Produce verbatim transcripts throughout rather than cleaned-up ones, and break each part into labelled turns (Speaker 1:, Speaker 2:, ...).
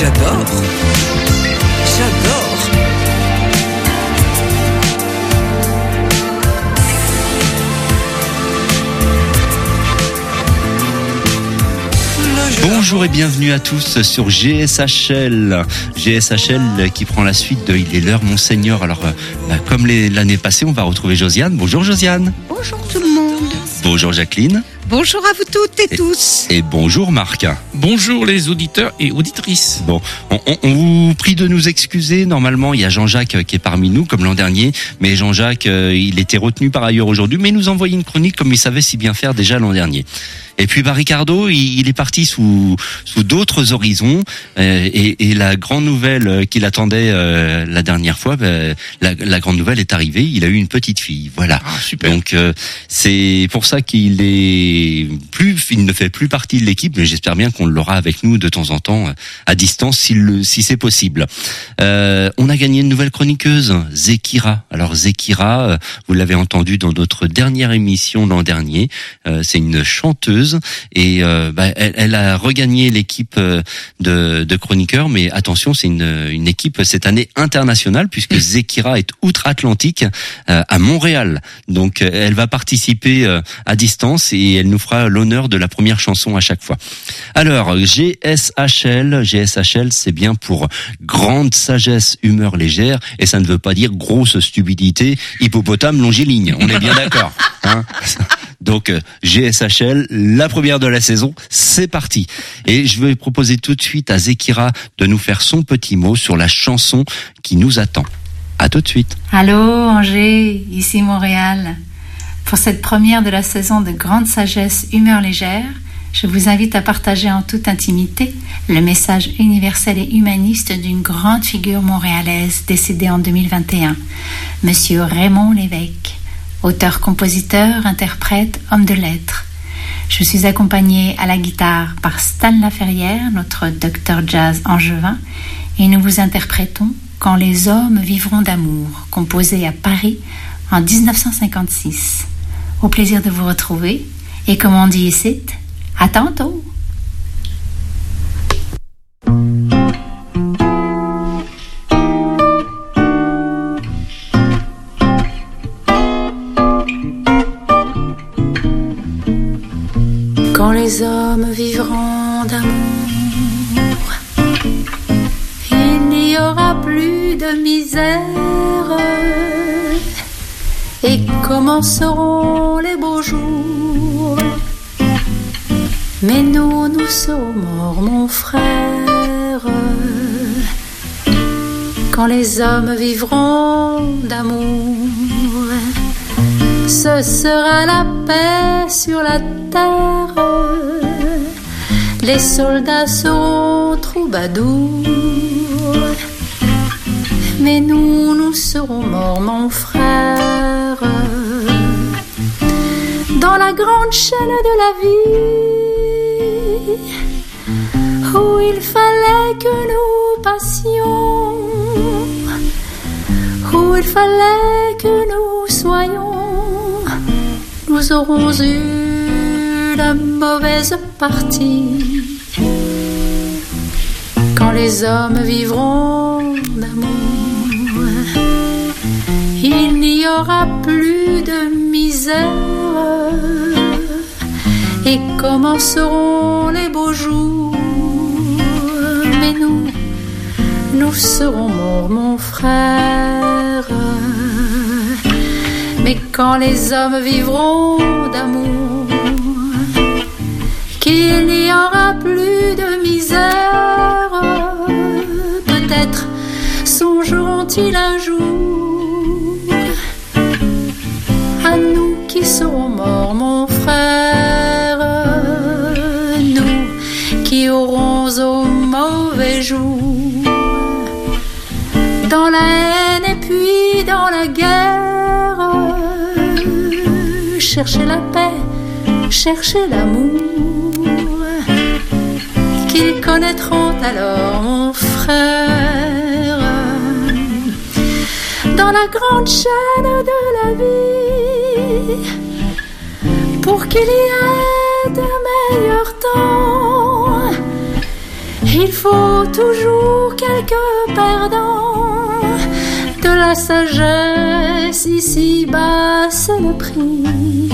Speaker 1: J'adore. J'adore.
Speaker 2: Bonjour et bienvenue à tous sur G S H L. G S H L qui prend la suite de Il est l'heure, Monseigneur. Alors, bah, comme les, l'année passée, on va retrouver Josiane. Bonjour Josiane.
Speaker 3: Bonjour tout le monde.
Speaker 2: Bonjour Jacqueline.
Speaker 3: Bonjour à vous toutes et, et tous.
Speaker 2: Et bonjour Marc.
Speaker 4: Bonjour les auditeurs et auditrices.
Speaker 2: Bon, on, on, on vous prie de nous excuser. Normalement, il y a Jean-Jacques qui est parmi nous, comme l'an dernier. Mais Jean-Jacques, euh, il était retenu par ailleurs aujourd'hui. Mais il nous envoyait une chronique comme il savait si bien faire déjà l'an dernier. Et puis bah, Ricardo, il, il est parti sous sous d'autres horizons euh, et, et la grande nouvelle qu'il attendait euh, la dernière fois, bah, la, la grande nouvelle est arrivée. Il a eu une petite fille, voilà.
Speaker 4: Ah, super.
Speaker 2: Donc euh, c'est pour ça qu'il est plus, il ne fait plus partie de l'équipe, mais j'espère bien qu'on l'aura avec nous de temps en temps à distance, si, le, si c'est possible. Euh, on a gagné une nouvelle chroniqueuse, Zekira. Alors Zekira, vous l'avez entendu dans notre dernière émission l'an dernier, euh, c'est une chanteuse. Et euh, bah, elle, elle a regagné l'équipe de, de chroniqueurs, mais attention, c'est une, une équipe cette année internationale puisque Zekira est outre-Atlantique euh, à Montréal. Donc elle va participer euh, à distance et elle nous fera l'honneur de la première chanson à chaque fois. Alors G S H L, G S H L, c'est bien pour grande sagesse, humeur légère, et ça ne veut pas dire grosse stupidité, hippopotame longiligne. On est bien d'accord, hein? Donc G S H L, la première de la saison, c'est parti. Et je vais proposer tout de suite à Zekira de nous faire son petit mot sur la chanson qui nous attend. À tout de suite.
Speaker 5: Allô Angers, ici Montréal. Pour cette première de la saison de Grande Sagesse, Humeur Légère, je vous invite à partager en toute intimité le message universel et humaniste d'une grande figure montréalaise décédée en deux mille vingt et un, Monsieur Raymond Lévesque. Auteur, compositeur, interprète, homme de lettres. Je suis accompagnée à la guitare par Stan Laferrière, notre docteur jazz angevin, et nous vous interprétons « Quand les hommes vivront d'amour », composé à Paris en dix-neuf cent cinquante-six. Au plaisir de vous retrouver, et comme on dit ici, à tantôt! Quand les hommes vivront d'amour, il n'y aura plus de misère, et commenceront les beaux jours. Mais nous, nous serons morts, mon frère. Quand les hommes vivront d'amour, ce sera la paix sur la terre. Les soldats seront troubadours, mais nous, nous serons morts, mon frère. Dans la grande chaîne de la vie, où il fallait que nous passions, où il fallait que nous soyons, nous aurons eu la mauvaise partie. Quand les hommes vivront d'amour, il n'y aura plus de misère, et commenceront les beaux jours. Mais nous, nous serons morts, mon frère. Mais quand les hommes vivront d'amour, qu'il n'y aura plus de misère, peut-être songeront-ils un jour à nous qui serons morts, mon frère. Nous qui aurons au mauvais jour, dans la haine et puis dans la guerre, chercher la paix, chercher l'amour, qu'ils connaîtront alors, mon frère. Dans la grande chaîne de la vie, pour qu'il y ait de meilleurs temps, Il faut toujours quelques perdants, de la sagesse ici-bas c'est le prix.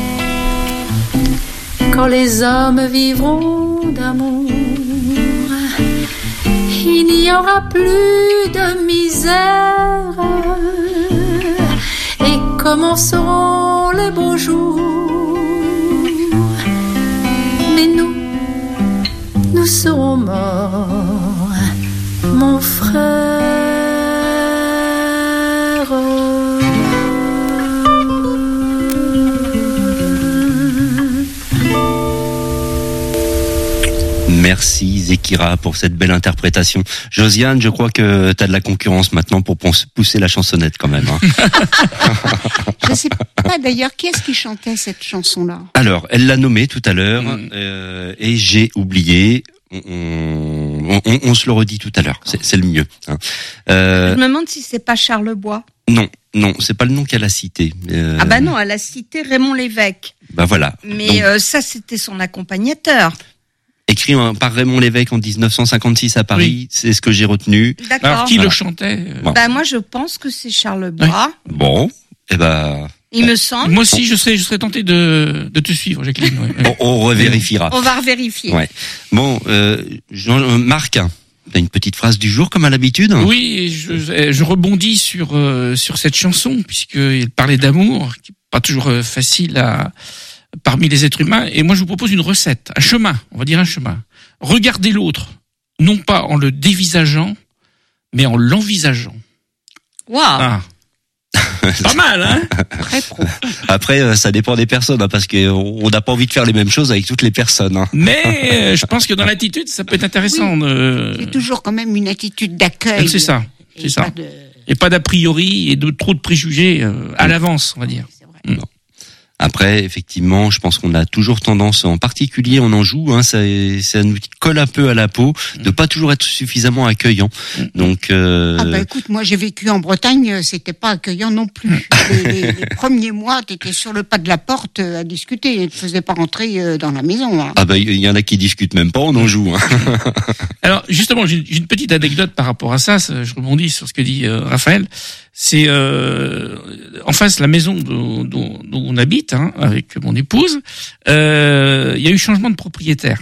Speaker 5: Quand les hommes vivront d'amour, il n'y aura plus de misère et commenceront les beaux jours. Mais nous, nous serons morts, mon frère.
Speaker 2: Merci Zekira pour cette belle interprétation. Josiane, je crois que tu as de la concurrence maintenant pour pousser la chansonnette quand même. Hein.
Speaker 3: Je sais pas d'ailleurs qui est-ce qui chantait cette chanson-là.
Speaker 2: Alors, elle l'a nommée tout à l'heure mmh. euh, et j'ai oublié. On, on, on, on se le redit tout à l'heure. C'est, c'est le mieux. Hein.
Speaker 3: Euh, je me demande si c'est pas Charles Bois.
Speaker 2: Non, non, c'est pas le nom qu'elle a cité.
Speaker 3: Euh... Ah bah non, elle a cité Raymond Lévesque.
Speaker 2: Bah voilà.
Speaker 3: Mais Donc, euh, ça, c'était son accompagnateur.
Speaker 2: Écrit par Raymond Lévesque en dix-neuf cent cinquante-six à Paris, oui. C'est ce que j'ai retenu.
Speaker 3: D'accord.
Speaker 4: Alors qui voilà. le chantait
Speaker 2: bon.
Speaker 3: Bah moi je pense que c'est Charles Bois.
Speaker 2: Oui. Bon, et eh ben.
Speaker 3: Il me semble.
Speaker 4: Moi aussi, je serais, je serais tenté de, de te suivre, Jacqueline. Ouais.
Speaker 2: On, on revérifiera.
Speaker 3: On va revérifier.
Speaker 2: Ouais. Bon, euh, Jean, Marc, t'as une petite phrase du jour comme à l'habitude?
Speaker 4: Oui, je, je rebondis sur euh, sur cette chanson puisqu'il parlait d'amour, qui n'est pas toujours facile à parmi les êtres humains. Et moi, je vous propose une recette, un chemin, on va dire un chemin. Regardez l'autre, non pas en le dévisageant, mais en l'envisageant.
Speaker 3: Waouh.
Speaker 4: Ah. Pas mal, hein?
Speaker 3: Très profond.
Speaker 2: Après, ça dépend des personnes, hein, parce qu'on n'a pas envie de faire les mêmes choses avec toutes les personnes. Hein.
Speaker 4: Mais je pense que dans l'attitude, ça peut être intéressant.
Speaker 3: Oui.
Speaker 4: De...
Speaker 3: C'est toujours quand même une attitude d'accueil.
Speaker 4: C'est ça, c'est
Speaker 3: et
Speaker 4: ça.
Speaker 3: Pas de...
Speaker 4: Et pas d'a priori et de trop de préjugés euh, à l'avance, on va dire.
Speaker 3: C'est vrai.
Speaker 2: Bon. Après, effectivement, je pense qu'on a toujours tendance, en particulier en Anjou, hein, ça, ça nous colle un peu à la peau, de pas toujours être suffisamment accueillant. Donc, euh...
Speaker 3: ah bah écoute, moi j'ai vécu en Bretagne, c'était pas accueillant non plus. les, les, les premiers mois, t'étais sur le pas de la porte à discuter, et te faisais pas rentrer dans la maison. Hein.
Speaker 2: Ah bah il y en a qui discutent même pas en Anjou. Hein.
Speaker 4: Alors justement, j'ai une petite anecdote par rapport à ça. Je rebondis sur ce que dit euh, Raphaël. C'est euh, en face la maison dont, dont, dont on habite hein, avec mon épouse. Euh, il y a eu changement de propriétaire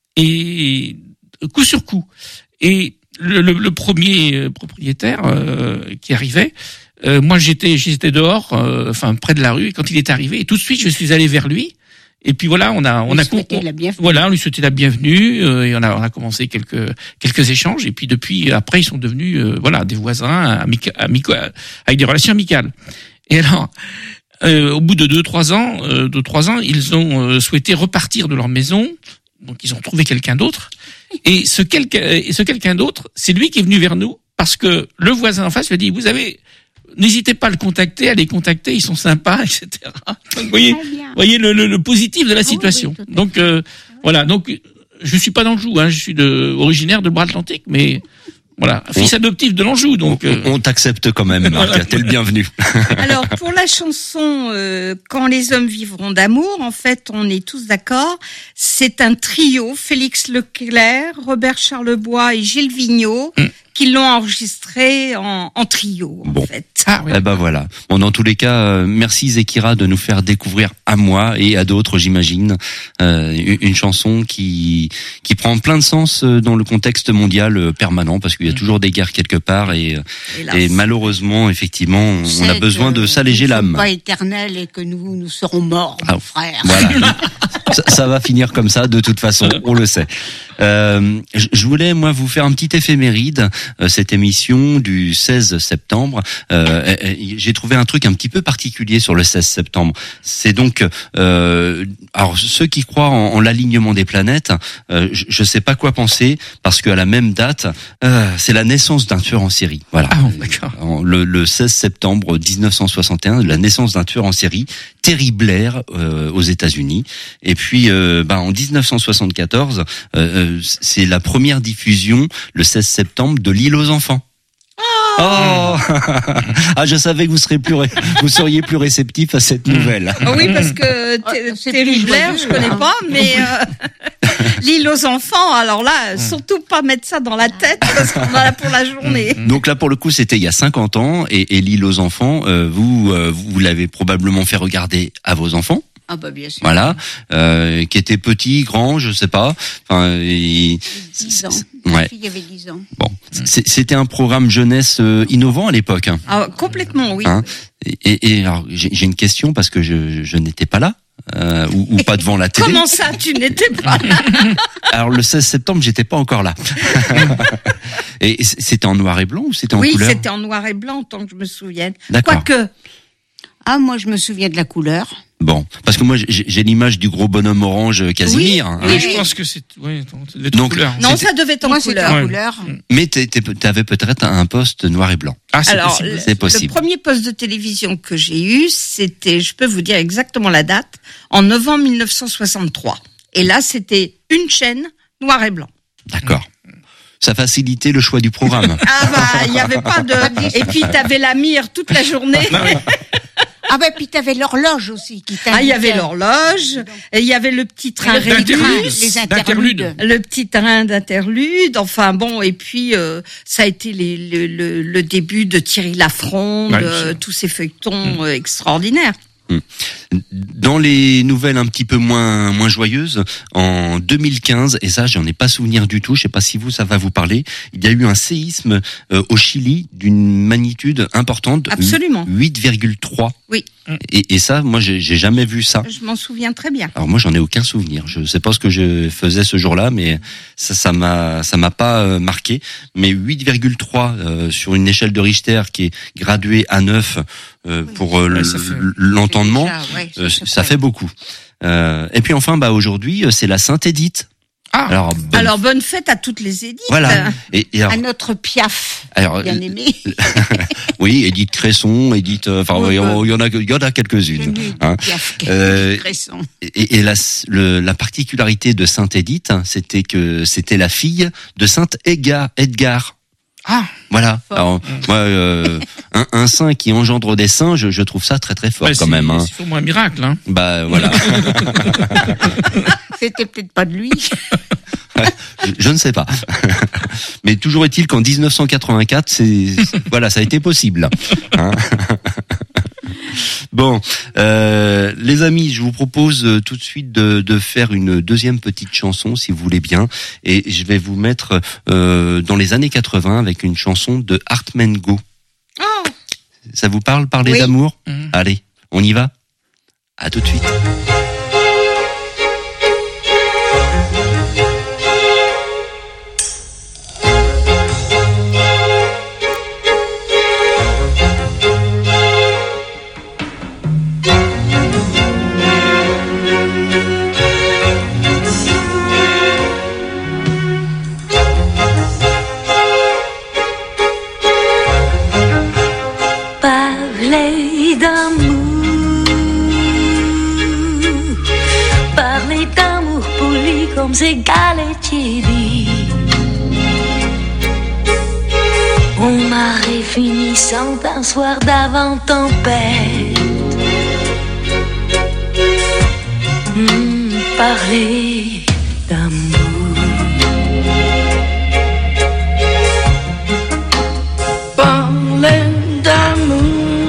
Speaker 4: et coup sur coup. Et le, le, le premier propriétaire euh, qui arrivait, euh, moi j'étais j'étais dehors, euh, enfin près de la rue. Et quand il est arrivé, et tout de suite je suis allé vers lui. Et puis voilà, on a on
Speaker 3: lui
Speaker 4: a
Speaker 3: souhaité la bienvenue.
Speaker 4: Voilà, on lui souhaitait la bienvenue euh, et on a on a commencé quelques quelques échanges et puis depuis après ils sont devenus euh, voilà des voisins amica, amico, avec des relations amicales. Et alors euh, au bout de deux trois ans, euh, deux trois ans, ils ont euh, souhaité repartir de leur maison. Donc ils ont trouvé quelqu'un d'autre et ce quelqu'un et ce quelqu'un d'autre, c'est lui qui est venu vers nous parce que le voisin en face lui a dit vous avez n'hésitez pas à le contacter, à les contacter, ils sont sympas, et cetera. Donc, vous voyez, voyez le, le, le positif de la situation.
Speaker 3: Oh, oui,
Speaker 4: donc euh, voilà, donc je suis pas d'Anjou, hein, je suis de, originaire de Bras-Atlantique, mais voilà, fils adoptif de l'Anjou. Donc
Speaker 2: euh... on, on t'accepte quand même, Marc, t'es le bienvenu.
Speaker 3: Alors pour la chanson euh, Quand les hommes vivront d'amour, en fait, on est tous d'accord. C'est un trio, Félix Leclerc, Robert Charlebois et Gilles Vigneault. Mm. Qui l'ont enregistré en, en trio, en
Speaker 2: bon.
Speaker 3: fait.
Speaker 2: Ah, oui. Eh ben voilà. Bon, dans tous les cas, euh, merci Zekira de nous faire découvrir à moi et à d'autres, j'imagine, euh, une, une chanson qui qui prend plein de sens dans le contexte mondial euh, permanent, parce qu'il y a toujours des guerres quelque part et et, et malheureusement, effectivement, on, on a besoin de s'alléger l'âme.
Speaker 3: Nous ne sommes pas éternels et que nous nous serons morts, ah, mon frère.
Speaker 2: Voilà. ça, ça va finir comme ça, de toute façon, on le sait. Euh, je voulais moi vous faire un petit éphéméride. Euh, cette émission du seize septembre. Euh, j'ai trouvé un truc un petit peu particulier sur le seize septembre. C'est donc, euh, alors ceux qui croient en, en l'alignement des planètes, euh, je ne sais pas quoi penser parce qu'à la même date, euh, c'est la naissance d'un tueur en série. Voilà.
Speaker 4: Ah bon, d'accord.
Speaker 2: Le, le seize septembre dix-neuf cent soixante et un, la naissance d'un tueur en série, Terry Blair, euh, aux États-Unis. Et puis, euh, ben, en dix-neuf cent soixante-quatorze, euh, c'est la première diffusion le seize septembre de L'île aux enfants. Oh, oh ah, je savais que vous serez plus ré... vous seriez plus réceptif à cette nouvelle.
Speaker 3: Oui, parce que Terry Blair, je connais pas, mais euh... L'île aux enfants, alors là, surtout pas mettre ça dans la tête parce qu'on en a pour la journée.
Speaker 2: Donc là, pour le coup, c'était il y a cinquante ans et, et l'île aux enfants, euh, vous, euh, vous l'avez probablement fait regarder à vos enfants.
Speaker 1: Ah bah bien sûr.
Speaker 2: Voilà, euh, qui était petit, grand, je sais pas. Enfin, et...
Speaker 1: dix ans.
Speaker 2: Ouais.
Speaker 1: Ma fille avait dix ans.
Speaker 2: Bon, c'est- c'était un programme jeunesse euh, innovant à l'époque. Hein.
Speaker 3: Ah, complètement, oui.
Speaker 2: Hein et, et alors, j'ai j'ai une question parce que je, je n'étais pas là. Euh, ou, ou pas devant la télé.
Speaker 3: Comment ça, tu n'étais pas là?
Speaker 2: Alors le seize septembre, j'étais pas encore là. Et c'était en noir et blanc ou c'était en
Speaker 3: Oui,
Speaker 2: couleur?
Speaker 3: c'était en noir et blanc, tant que je me souvienne.
Speaker 2: D'accord.
Speaker 3: Quoique,
Speaker 1: Ah, moi, je me souviens de la couleur.
Speaker 2: Bon, parce que moi j'ai j'ai l'image du gros bonhomme orange Casimir. hein.
Speaker 4: Oui,
Speaker 1: Oui.
Speaker 4: je pense que c'est, oui, attends, ça devait être
Speaker 2: Donc,
Speaker 4: en couleur.
Speaker 3: non,
Speaker 2: C'était-
Speaker 3: ça devait être en
Speaker 1: Moi, c'était
Speaker 3: couleur.
Speaker 1: en
Speaker 4: Ouais.
Speaker 1: couleur.
Speaker 2: Mais tu avais peut-être un poste noir et blanc.
Speaker 4: Ah, c'est
Speaker 3: Alors,
Speaker 4: possible.
Speaker 3: le,
Speaker 2: c'est possible.
Speaker 3: le premier poste de télévision que j'ai eu, c'était, je peux vous dire exactement la date, en novembre mille neuf cent soixante-trois. Et là, c'était une chaîne noir et blanc.
Speaker 2: D'accord. Ça facilitait le choix du programme.
Speaker 3: Ah bah, il y avait pas de. Et puis t'avais la mire toute la journée.
Speaker 1: Ah ben, puis t'avais l'horloge aussi qui t'indiquait.
Speaker 3: Ah, il y avait l'horloge, et il y avait le petit train
Speaker 1: Le
Speaker 3: réduit,
Speaker 4: D'interlude.
Speaker 1: les
Speaker 4: D'interlude.
Speaker 1: interludes.
Speaker 3: le petit train d'interlude. Enfin bon, et puis euh, ça a été les, le, le, le début de Thierry Lafronde,
Speaker 4: Ouais,
Speaker 3: euh,
Speaker 4: c'est-
Speaker 3: tous ces feuilletons euh, extraordinaires.
Speaker 2: Dans les nouvelles un petit peu moins moins joyeuses, en deux mille quinze, et ça j'en ai pas souvenir du tout, je sais pas si vous ça va vous parler, il y a eu un séisme euh, au Chili d'une magnitude importante,
Speaker 3: Absolument.
Speaker 2: huit virgule trois.
Speaker 3: Oui.
Speaker 2: Et, et ça, moi j'ai j'ai jamais vu ça.
Speaker 3: Je m'en souviens très bien.
Speaker 2: Alors moi j'en ai aucun souvenir. Je sais pas ce que je faisais ce jour-là, mais ça ça m'a ça m'a pas euh, marqué. Mais huit virgule trois euh, sur une échelle de Richter qui est graduée à neuf euh, pour euh,
Speaker 4: Ouais,
Speaker 2: l-
Speaker 4: ça fait-
Speaker 2: l'entendement,
Speaker 1: Déjà, ouais,
Speaker 2: euh,
Speaker 1: ça,
Speaker 2: ça fait beaucoup. Euh, et puis enfin bah aujourd'hui euh, c'est la Sainte Édith.
Speaker 4: Ah,
Speaker 2: Alors bonne-
Speaker 3: Alors bonne fête à toutes les Édiths.
Speaker 2: voilà. Et, et alors,
Speaker 1: À notre Piaf,
Speaker 2: alors,
Speaker 1: bien
Speaker 2: euh,
Speaker 1: aimé.
Speaker 2: oui, Édith Cresson, Édith, euh, enfin
Speaker 1: Ouais,
Speaker 2: il y en-
Speaker 1: ouais.
Speaker 2: il y en a il y en a quelques-unes. hein.
Speaker 1: Piaf,
Speaker 2: Euh,
Speaker 1: Cresson.
Speaker 2: Et, et la, le- la particularité de Sainte Édith, hein, c'était que c'était la fille de Saint Edgar. Edgar.
Speaker 4: ah,
Speaker 2: Voilà. Alors, moi, euh, un, un saint qui engendre des saints, je, je trouve ça très très fort
Speaker 4: ouais,
Speaker 2: quand
Speaker 4: c'est-
Speaker 2: même. Hein.
Speaker 4: C'est au moins un miracle, hein.
Speaker 2: Bah voilà.
Speaker 1: C'était peut-être pas de lui.
Speaker 2: je, je ne sais pas. Mais toujours est-il qu'en dix-neuf cent quatre-vingt-quatre, c'est voilà, ça a été possible. Hein. Bon, euh, les amis, je vous propose euh, tout de suite de, de faire une deuxième petite chanson, si vous voulez bien, et je vais vous mettre euh, dans les années quatre-vingts avec une chanson de Hartman Go.
Speaker 3: Oh,
Speaker 2: Ça vous parle, parler
Speaker 1: Oui.
Speaker 2: d'amour?
Speaker 4: Mhm.
Speaker 2: Allez, on y va? À tout de suite.
Speaker 6: Parler d'amour, parler d'amour poli comme ces galetiers dit. On marée finissant un soir d'avant tempête. Hmm, parler d'amour.
Speaker 7: Parler d'amour,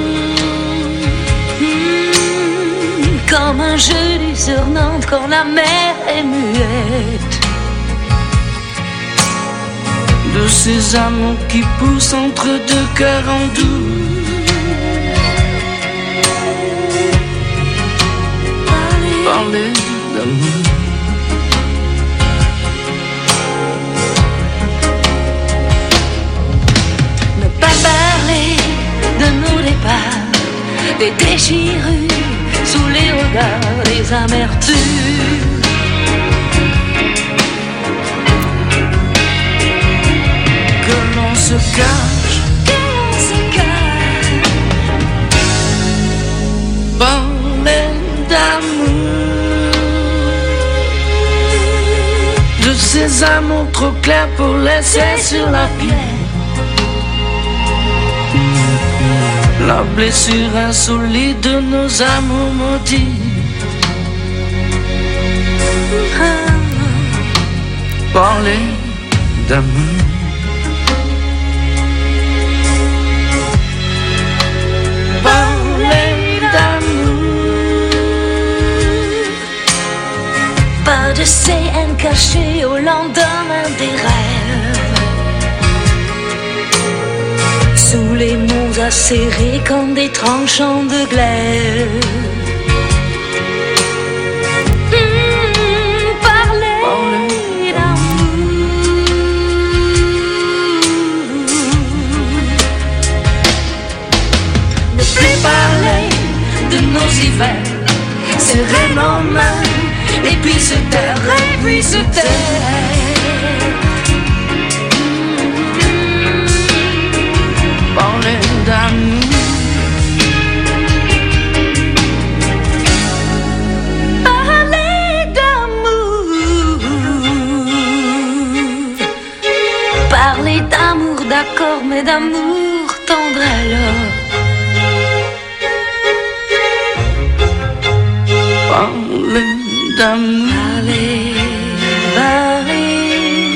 Speaker 6: Hmm, comme un jeudi sur Nantes quand la mer est muette.
Speaker 7: de ces amours qui poussent entre deux cœurs en doute. Parler d'amour.
Speaker 6: Ne pas parler de nos départs, des déchirures sous les regards, des amertumes.
Speaker 7: Que l'on se cache,
Speaker 6: Que l'on se cache.
Speaker 7: parler d'amour, de ces amours trop clairs pour laisser sur la pierre la blessure insolite de nos amours maudits.
Speaker 6: Ah,
Speaker 7: parler d'amour. Parler d'amour.
Speaker 6: Pas de C N caché au lendemain des rêves. Sous les monts acérés comme des tranchants de glaive. Mmh, parler d'amour. Ne plus parler de nos hivers. Serrer nos mains et puis se taire, et puis se taire.
Speaker 7: Parler d'amour.
Speaker 6: Parler d'amour. Parler d'amour, d'accord, mais d'amour tendre alors.
Speaker 7: Parler d'amour.
Speaker 6: Parler, parler,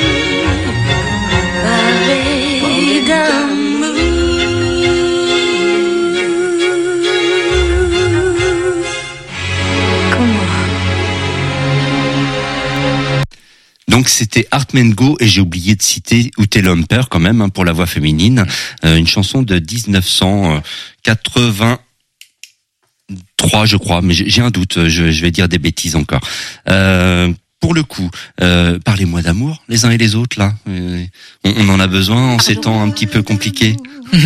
Speaker 6: parler d'amour. Comment?
Speaker 2: Donc c'était Hartman Go et j'ai oublié de citer Ute Lemper quand même hein, pour la voix féminine, euh, une chanson de dix-neuf cent quatre-vingt-trois je crois, mais j'ai un doute, je, je vais dire des bêtises encore. Euh, pour le coup, euh, parlez-moi d'amour les uns et les autres là. Euh, on, on en a besoin en ces temps un petit peu compliqués.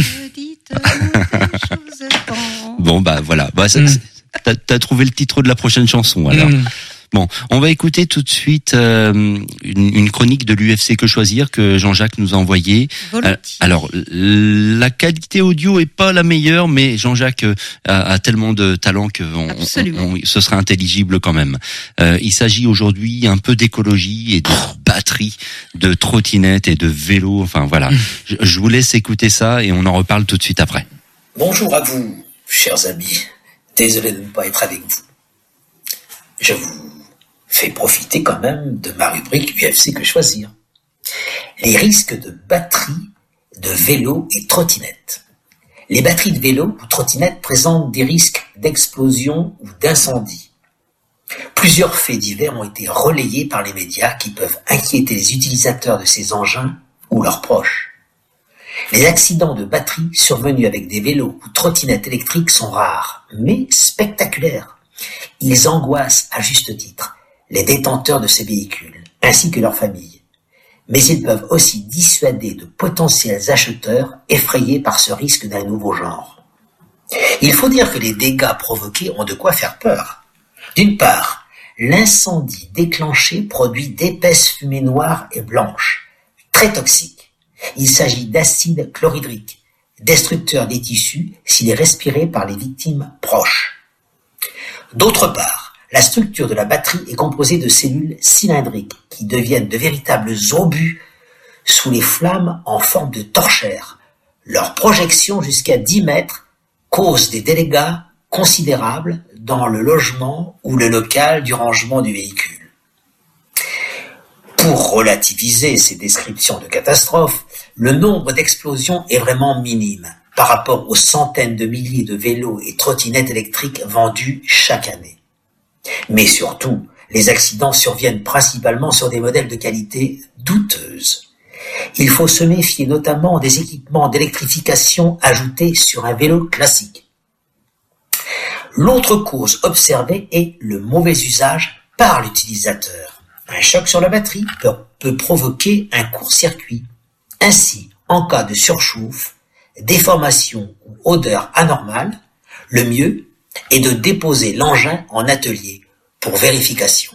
Speaker 2: Bon bah voilà, bah, ça,
Speaker 4: Mm.
Speaker 2: t'as, t'as trouvé le titre de la prochaine chanson alors.
Speaker 4: Mmh.
Speaker 2: Bon, on va écouter tout de suite euh, une, une chronique de l'U F C Que Choisir que Jean-Jacques nous a envoyée. Euh, alors, la qualité audio est pas la meilleure, mais Jean-Jacques a, a tellement de talent que on,
Speaker 3: Absolument.
Speaker 2: on, on- ce sera intelligible quand même. Euh, il s'agit aujourd'hui un peu d'écologie et de batterie, de trottinettes et de vélos. Enfin voilà, je, je vous laisse écouter ça et on en reparle tout de suite après.
Speaker 8: Bonjour à vous, chers amis. Désolé de ne pas être avec vous. Je vous fais profiter quand même de ma rubrique U F C Que Choisir. Les risques de batterie de vélo et trottinette. Les batteries de vélo ou trottinette présentent des risques d'explosion ou d'incendie. Plusieurs faits divers ont été relayés par les médias qui peuvent inquiéter les utilisateurs de ces engins ou leurs proches. Les accidents de batterie survenus avec des vélos ou trottinettes électriques sont rares, mais spectaculaires. Ils angoissent à juste titre les détenteurs de ces véhicules, ainsi que leurs familles. Mais ils peuvent aussi dissuader de potentiels acheteurs effrayés par ce risque d'un nouveau genre. Il faut dire que les dégâts provoqués ont de quoi faire peur. D'une part, l'incendie déclenché produit d'épaisses fumées noires et blanches, très toxiques. Il s'agit d'acide chlorhydrique, destructeur des tissus s'il est respiré par les victimes proches. D'autre part, la structure de la batterie est composée de cellules cylindriques qui deviennent de véritables obus sous les flammes en forme de torchère. Leur projection jusqu'à dix mètres cause des dégâts considérables dans le logement ou le local du rangement du véhicule. Pour relativiser ces descriptions de catastrophes, le nombre d'explosions est vraiment minime par rapport aux centaines de milliers de vélos et trottinettes électriques vendus chaque année. Mais surtout, les accidents surviennent principalement sur des modèles de qualité douteuse. Il faut se méfier notamment des équipements d'électrification ajoutés sur un vélo classique. L'autre cause observée est le mauvais usage par l'utilisateur. Un choc sur la batterie peut, peut provoquer un court-circuit. Ainsi, en cas de surchauffe, déformation ou odeur anormale, le mieux est de déposer l'engin en atelier pour vérification.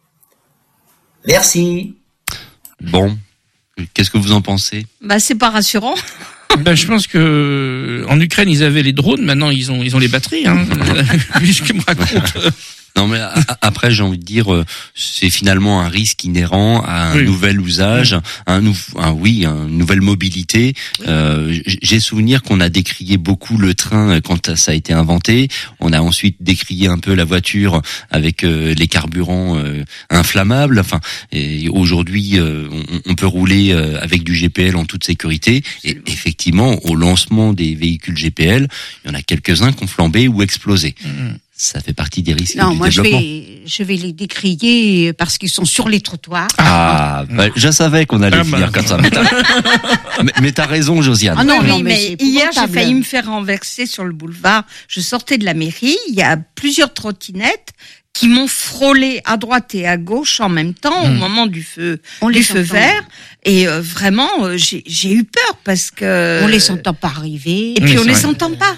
Speaker 8: Merci.
Speaker 2: Bon, qu'est-ce que vous en pensez?
Speaker 3: Bah, c'est pas rassurant.
Speaker 4: Ben, je pense que en Ukraine ils avaient les drones, maintenant ils ont ils ont les batteries. Hein. Vu ce qu'ils me racontent.
Speaker 2: Non mais a- après j'ai envie de dire euh, c'est finalement un risque inhérent à un
Speaker 4: Oui.
Speaker 2: nouvel usage, un, nou- un oui, une nouvelle mobilité. Euh, j- j'ai souvenir qu'on a décrié beaucoup le train quand ça a été inventé. On a ensuite décrié un peu la voiture avec euh, les carburants euh, inflammables. Enfin, et aujourd'hui euh, on, on peut rouler euh, avec du G P L en toute sécurité. Et effectivement, au lancement des véhicules G P L, il y en a quelques-uns qui ont flambé ou explosé.
Speaker 4: Mhm.
Speaker 2: Ça fait partie des risques
Speaker 1: Non,
Speaker 2: du
Speaker 1: moi je
Speaker 2: développement.
Speaker 1: vais, je vais les décrier parce qu'ils sont sur les trottoirs.
Speaker 2: Ah, bah, je savais qu'on allait
Speaker 4: Ah,
Speaker 2: finir
Speaker 4: bah.
Speaker 2: comme ça. Mais t'as, mais, mais t'as raison, Josiane.
Speaker 1: Ah non,
Speaker 3: Oui,
Speaker 1: non, mais
Speaker 3: mais
Speaker 1: c'est
Speaker 3: hier, j'ai
Speaker 1: épouvantable.
Speaker 3: failli me faire renverser sur le boulevard. Je sortais de la mairie, il y a plusieurs trottinettes qui m'ont frôlé à droite et à gauche en même temps au
Speaker 4: Mmh.
Speaker 3: moment du feu,
Speaker 1: On
Speaker 3: du
Speaker 1: les
Speaker 3: feu
Speaker 1: entend.
Speaker 3: vert. Et euh, vraiment, euh, j'ai, j'ai eu peur parce que
Speaker 1: On les entend pas arriver.
Speaker 3: Et puis
Speaker 4: Oui,
Speaker 3: on
Speaker 4: c'est
Speaker 3: les
Speaker 4: vrai.
Speaker 3: entend pas.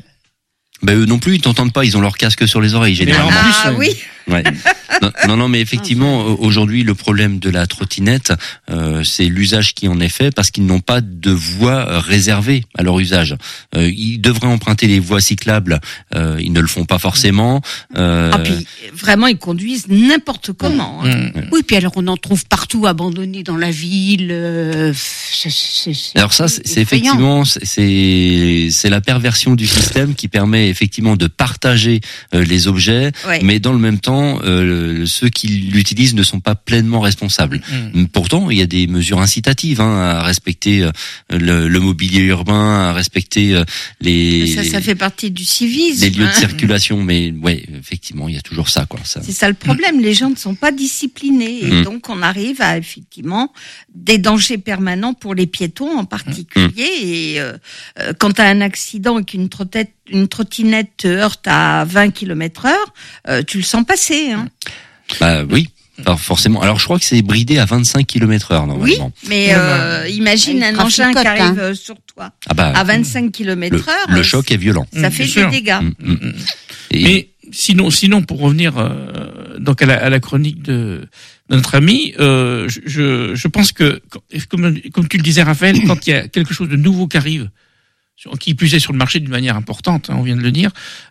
Speaker 2: Ben eux non plus, ils t'entendent pas. Ils ont leur casque sur les oreilles
Speaker 4: Et en
Speaker 2: généralement.
Speaker 4: plus,
Speaker 3: Ah
Speaker 4: euh,
Speaker 3: oui.
Speaker 2: Ouais. Non, non, non, mais effectivement, aujourd'hui, le problème de la trottinette, euh, c'est l'usage qui en est fait parce qu'ils n'ont pas de voie réservée à leur usage. Euh, ils devraient emprunter les voies cyclables, euh, ils ne le font pas forcément. Euh,
Speaker 3: Ah puis vraiment, ils conduisent n'importe comment. hein.
Speaker 4: Mhm.
Speaker 1: Oui, puis alors on en trouve partout abandonnés dans la ville. euh, c'est- c'est- c'est
Speaker 2: Alors ça, c'est c'est
Speaker 1: effrayant.
Speaker 2: effectivement, c'est- c'est c'est la perversion du système qui permet effectivement de partager euh, les objets,
Speaker 3: Ouais.
Speaker 2: mais dans le même temps, euh, ceux qui l'utilisent ne sont pas pleinement responsables.
Speaker 4: Mhm.
Speaker 2: Pourtant, il y a des mesures incitatives hein, à respecter euh, le, le mobilier urbain, à respecter euh, les,
Speaker 3: Ça, ça fait partie du civisme.
Speaker 2: les lieux de
Speaker 3: hein.
Speaker 2: circulation. Mais ouais, effectivement, il y a toujours ça, quoi. Ça.
Speaker 3: C'est ça le problème, les gens ne sont pas disciplinés et
Speaker 2: Mm.
Speaker 3: donc on arrive à effectivement des dangers permanents pour les piétons en particulier. Et euh, euh, quand tu as un accident et qu'une trottinette, une trottinette te heurte à vingt kilomètres heure, euh, tu le sens passer. Hein.
Speaker 2: Bah oui. Alors forcément. Alors je crois que c'est bridé à vingt-cinq kilomètres heure
Speaker 3: Oui,
Speaker 2: normalement.
Speaker 3: mais euh, imagine
Speaker 1: Il
Speaker 3: un engin qui
Speaker 1: traficote,
Speaker 3: arrive
Speaker 1: hein.
Speaker 3: euh, sur toi
Speaker 2: Ah bah
Speaker 3: à vingt-cinq
Speaker 2: le,
Speaker 3: kilomètres heure.
Speaker 2: le choc est violent.
Speaker 3: Ça
Speaker 4: Mm,
Speaker 3: fait
Speaker 4: bien sûr.
Speaker 3: des dégâts.
Speaker 2: Mm, mm.
Speaker 4: Mhm.
Speaker 2: Et-
Speaker 4: Mais sinon, sinon, pour revenir euh, donc à la, à la chronique de, de notre ami, euh, je- je, je pense que, comme, comme tu le disais, Raphaël, quand il y a quelque chose de nouveau qui arrive, sur- qui plus est sur le marché d'une manière importante, hein, on vient de le dire,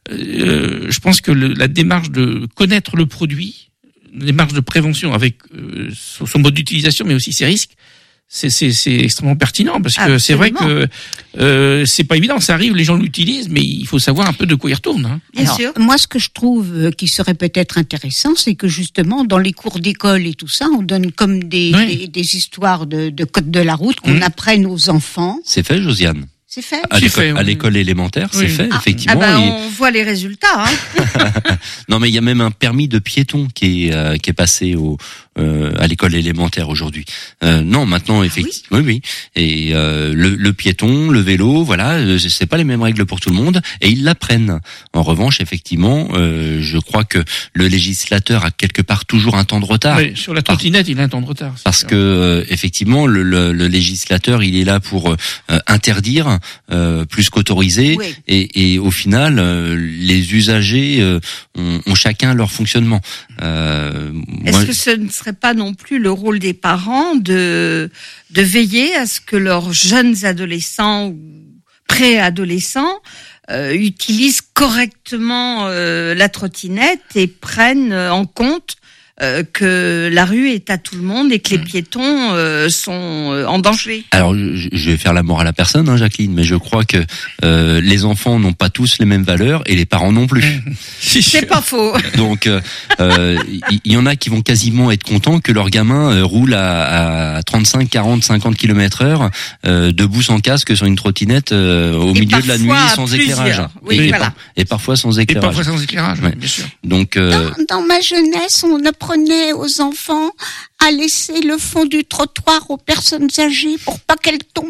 Speaker 4: euh, je pense que le, la démarche de connaître le produit, la démarche de prévention avec euh, son, son mode d'utilisation, mais aussi ses risques, c'est, c'est, c'est extrêmement pertinent parce que c'est vrai que euh, c'est pas évident, ça arrive, les gens l'utilisent, mais il faut savoir un peu de quoi il retourne. Hein.
Speaker 3: Bien
Speaker 1: Alors,
Speaker 3: sûr.
Speaker 1: moi, ce que je trouve euh, qui serait peut-être intéressant, c'est que justement, dans les cours d'école et tout ça, on donne comme des,
Speaker 4: Oui.
Speaker 1: des, des histoires de, de code de la route qu'on
Speaker 4: Mhm.
Speaker 1: apprenne aux enfants.
Speaker 2: C'est fait, Josiane.
Speaker 1: C'est fait.
Speaker 2: À
Speaker 4: C'est
Speaker 2: l'école,
Speaker 4: fait, oui.
Speaker 2: à l'école élémentaire,
Speaker 4: Oui.
Speaker 2: c'est fait,
Speaker 3: Ah,
Speaker 2: effectivement.
Speaker 3: ah bah,
Speaker 2: Et-
Speaker 3: on voit les résultats. Hein.
Speaker 2: Non, mais il y a même un permis de piéton qui est euh, qui est passé au euh, à l'école élémentaire aujourd'hui. Euh, non, maintenant effectivement, oui, oui. Et euh, le, le piéton, le vélo, voilà, euh, c'est pas les mêmes règles pour tout le monde, et ils l'apprennent. En revanche, effectivement, euh, je crois que le législateur a quelque part toujours un temps de retard.
Speaker 4: Oui, sur la trottinette, il a un temps de retard. c'est
Speaker 2: Parce
Speaker 4: sûr.
Speaker 2: que euh, effectivement, le, le, le législateur, il est là pour euh, interdire euh, plus qu'autoriser,
Speaker 1: Oui.
Speaker 2: et, et au final, euh, les usagers euh, ont, ont chacun leur fonctionnement. Euh,
Speaker 3: Est-ce
Speaker 2: moi,
Speaker 3: que ce ne serait pas non plus le rôle des parents de, de veiller à ce que leurs jeunes adolescents ou préadolescents euh, utilisent correctement euh, la trottinette et prennent euh, en compte euh, que la rue est à tout le monde et que les piétons euh, sont euh, en danger?
Speaker 2: alors, je, je vais faire la morale à personne, hein, Jacqueline, mais je crois que euh, les enfants n'ont pas tous les mêmes valeurs et les parents non plus.
Speaker 3: C'est pas faux.
Speaker 2: Donc, il euh, y, y en a qui vont quasiment être contents que leur gamin euh, roule à, à trente-cinq, quarante, cinquante kilomètres heure, euh, debout sans casque sur une trottinette euh, au
Speaker 3: Et
Speaker 2: milieu de la nuit
Speaker 3: parfois à
Speaker 2: sans
Speaker 3: plusieurs.
Speaker 2: éclairage.
Speaker 3: Oui,
Speaker 2: et,
Speaker 3: voilà.
Speaker 2: par- et parfois sans
Speaker 4: Et
Speaker 2: éclairage.
Speaker 4: parfois sans éclairage,
Speaker 2: Ouais.
Speaker 4: bien sûr.
Speaker 2: Donc, euh,
Speaker 1: Dans, dans ma jeunesse, on apprenait aux enfants à laisser le fond du trottoir aux personnes âgées pour pas qu'elles tombent.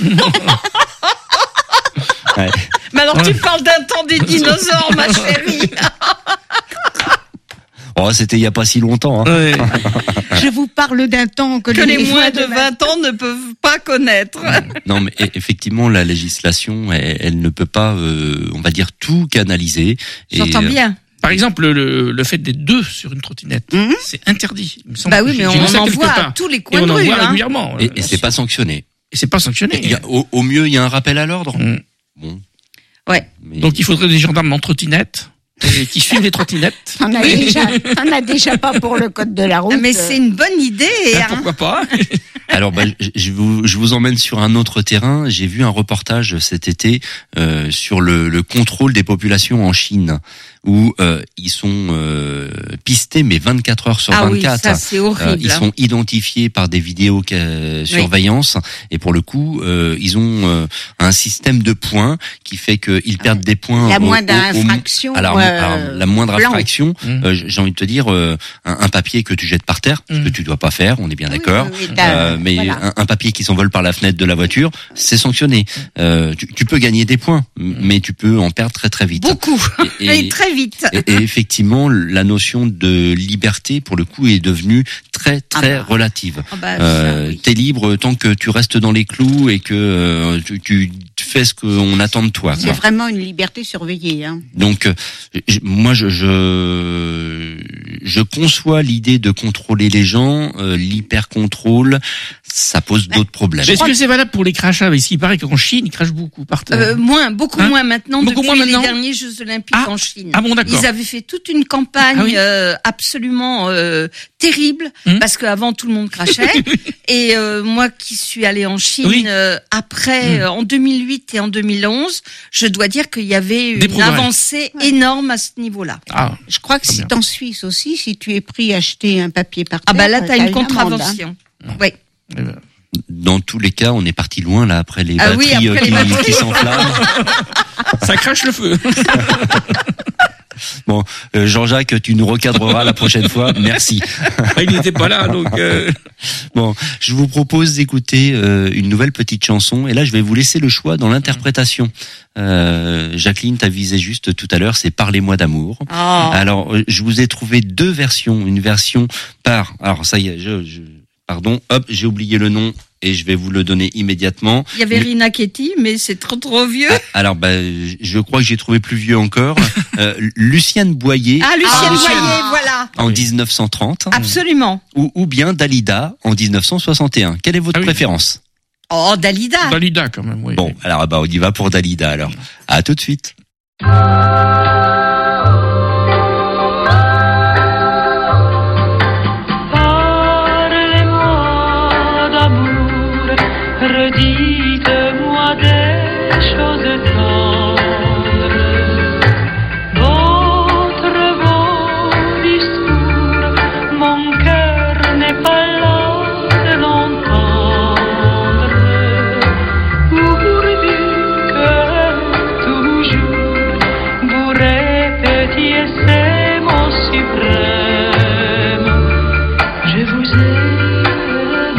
Speaker 2: ouais.
Speaker 3: Mais alors tu parles d'un temps des dinosaures, ma chérie.
Speaker 2: Oh, c'était il y a pas si longtemps. Hein.
Speaker 4: Ouais.
Speaker 1: Je vous parle d'un temps que,
Speaker 3: Que les moins de vingt ans ne peuvent pas connaître.
Speaker 2: Non, mais e- effectivement, la législation, elle, elle ne peut pas, euh, on va dire, tout canaliser. Et,
Speaker 3: J'entends
Speaker 2: euh,
Speaker 3: bien.
Speaker 4: Par exemple, le, le fait d'être deux sur une trottinette,
Speaker 1: Mhm.
Speaker 4: c'est interdit. il me semble.
Speaker 3: Bah oui, mais
Speaker 4: J'ai-
Speaker 3: on
Speaker 4: j'ai lu ça
Speaker 3: en
Speaker 4: quelque
Speaker 3: voit à
Speaker 4: part.
Speaker 3: tous les
Speaker 4: Et
Speaker 3: coins
Speaker 4: on
Speaker 3: de
Speaker 4: en
Speaker 3: rue.
Speaker 4: voit
Speaker 3: hein.
Speaker 4: régulièrement.
Speaker 2: Et,
Speaker 4: euh,
Speaker 2: et c'est pas sanctionné.
Speaker 4: et c'est pas sanctionné.
Speaker 2: Il y a, au, au mieux, il y a un rappel à l'ordre.
Speaker 4: Mhm.
Speaker 2: Bon.
Speaker 3: Ouais.
Speaker 2: Mais-
Speaker 4: Donc il faudrait des gendarmes en trottinette et qui suivent les trottinettes.
Speaker 1: T'en as déjà, t'en as déjà pas pour le code de la route.
Speaker 3: Ah, mais c'est une bonne idée.
Speaker 4: Ben,
Speaker 3: Hein.
Speaker 4: pourquoi pas?
Speaker 2: Alors, bah, je, je vous, je vous emmène sur un autre terrain. J'ai vu un reportage cet été euh, sur le, le contrôle des populations en Chine, où euh, ils sont euh, pistés, mais vingt-quatre heures sur
Speaker 3: Ah oui,
Speaker 2: vingt-quatre.
Speaker 3: ça c'est horrible.
Speaker 2: Euh, ils sont identifiés par des vidéos euh, surveillance, et pour le coup, euh, ils ont euh, un système de points qui fait qu'ils perdent des points.
Speaker 1: La
Speaker 2: au-
Speaker 1: moindre
Speaker 2: au- au-
Speaker 1: infraction.
Speaker 2: alors,
Speaker 1: euh,
Speaker 2: alors, la moindre
Speaker 1: blanc.
Speaker 2: infraction,
Speaker 4: Mmh.
Speaker 2: euh, j'ai envie de te dire, euh, un, un papier que tu jettes par terre, ce
Speaker 4: Mmh.
Speaker 2: que tu dois pas faire, on est bien
Speaker 1: Oui,
Speaker 2: d'accord.
Speaker 1: oui, oui, t'as-
Speaker 2: Euh, mais
Speaker 1: voilà.
Speaker 2: un, un papier qui s'envole par la fenêtre de la voiture, c'est sanctionné. Euh, tu, tu peux gagner des points, mais tu peux en perdre très très vite.
Speaker 3: Beaucoup.
Speaker 2: Et,
Speaker 3: Et
Speaker 2: et-
Speaker 3: très vite.
Speaker 2: et- et effectivement, la notion de liberté, pour le coup, est devenue très très
Speaker 1: Ah bah.
Speaker 2: relative.
Speaker 3: Ah bah,
Speaker 2: Euh,
Speaker 3: ça, oui.
Speaker 2: T'es libre tant que tu restes dans les clous et que euh, tu, tu fais ce qu'on attend de toi.
Speaker 1: C'est
Speaker 2: quoi.
Speaker 1: vraiment une liberté surveillée. Hein.
Speaker 2: Donc, euh, je- moi, je, je je conçois l'idée de contrôler les gens, euh, l'hyper-contrôle, ça pose d'autres problèmes.
Speaker 4: Est-ce que c'est valable pour les crachats? Ici, il paraît qu'en Chine, ils crachent beaucoup par terre.
Speaker 3: Euh, moins, beaucoup
Speaker 4: Hein
Speaker 3: moins maintenant
Speaker 4: Beaucoup
Speaker 3: depuis
Speaker 4: moins maintenant
Speaker 3: les derniers Jeux Olympiques
Speaker 4: Ah.
Speaker 3: en Chine.
Speaker 4: Ah bon, d'accord.
Speaker 3: Ils avaient fait toute une campagne
Speaker 4: Ah oui.
Speaker 3: euh, absolument euh, terrible
Speaker 4: Hum.
Speaker 3: parce qu'avant tout le monde crachait. Et euh, moi qui suis allée en Chine
Speaker 4: Oui.
Speaker 3: euh, après
Speaker 4: Hum.
Speaker 3: euh, en deux mille huit et en deux mille onze, je dois dire qu'il y avait
Speaker 4: Des
Speaker 3: une
Speaker 4: progrès.
Speaker 3: avancée énorme à ce niveau-là.
Speaker 4: Ah,
Speaker 1: Je crois que
Speaker 4: Très
Speaker 1: c'est
Speaker 4: bien.
Speaker 1: en Suisse aussi, si tu es pris à acheter un papier par
Speaker 3: Ah
Speaker 1: terre.
Speaker 3: bah là t'as une
Speaker 1: amende, hein.
Speaker 3: contravention. Oui.
Speaker 4: eh ben,
Speaker 2: Dans tous les cas, on est parti loin là après les
Speaker 3: Ah oui,
Speaker 2: batteries
Speaker 3: après
Speaker 2: euh,
Speaker 3: les
Speaker 2: qui,
Speaker 3: batteries.
Speaker 2: qui s'enflamment.
Speaker 4: ça crache le feu.
Speaker 2: Bon, euh, Jean-Jacques, tu nous recadreras la prochaine fois. Merci.
Speaker 4: Ah, il n'était pas là, donc. Euh...
Speaker 2: Bon, je vous propose d'écouter euh, une nouvelle petite chanson, et là je vais vous laisser le choix dans l'interprétation. Euh, Jacqueline, t'as visé juste tout à l'heure, c'est Parlez-moi d'amour.
Speaker 3: Ah.
Speaker 2: Alors, euh, je vous ai trouvé deux versions, une version par, alors ça y est, je, je pardon, hop, j'ai oublié le nom et je vais vous le donner immédiatement.
Speaker 3: Il y avait Rina Ketty, mais c'est trop trop vieux.
Speaker 2: Ah, alors, bah, je crois que j'ai trouvé plus vieux encore. Euh, Lucienne Boyer
Speaker 3: Ah, Lucienne
Speaker 4: Lucienne.
Speaker 3: Boyer, voilà.
Speaker 2: en dix-neuf cent trente,
Speaker 3: Absolument.
Speaker 2: ou, ou bien Dalida en dix-neuf cent soixante et un. Quelle est votre
Speaker 4: Ah oui.
Speaker 2: préférence?
Speaker 3: Oh, Dalida.
Speaker 4: Dalida, quand même, oui.
Speaker 2: Bon, alors bah on y va pour Dalida alors. À tout de suite.
Speaker 6: Parlez-moi d'amour, redites-moi des choses tendres. Votre beau discours, mon cœur n'est pas là de l'entendre. Pourvu que toujours vous répétiez ces mots suprêmes. Je vous aime.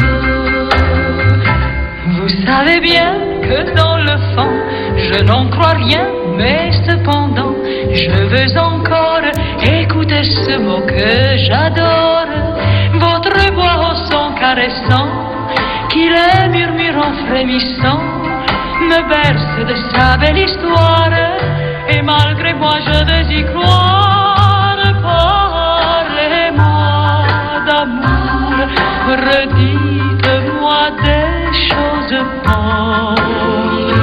Speaker 6: Vous savez bien que dans le fond, je n'en crois rien, mais cependant, je veux encore écouter ce mot que j'adore. Votre voix au son caressant, qui les murmure en frémissant, me berce de sa belle histoire, et malgré moi je veux y croire. Parlez-moi d'amour, redites-moi des choses tendres.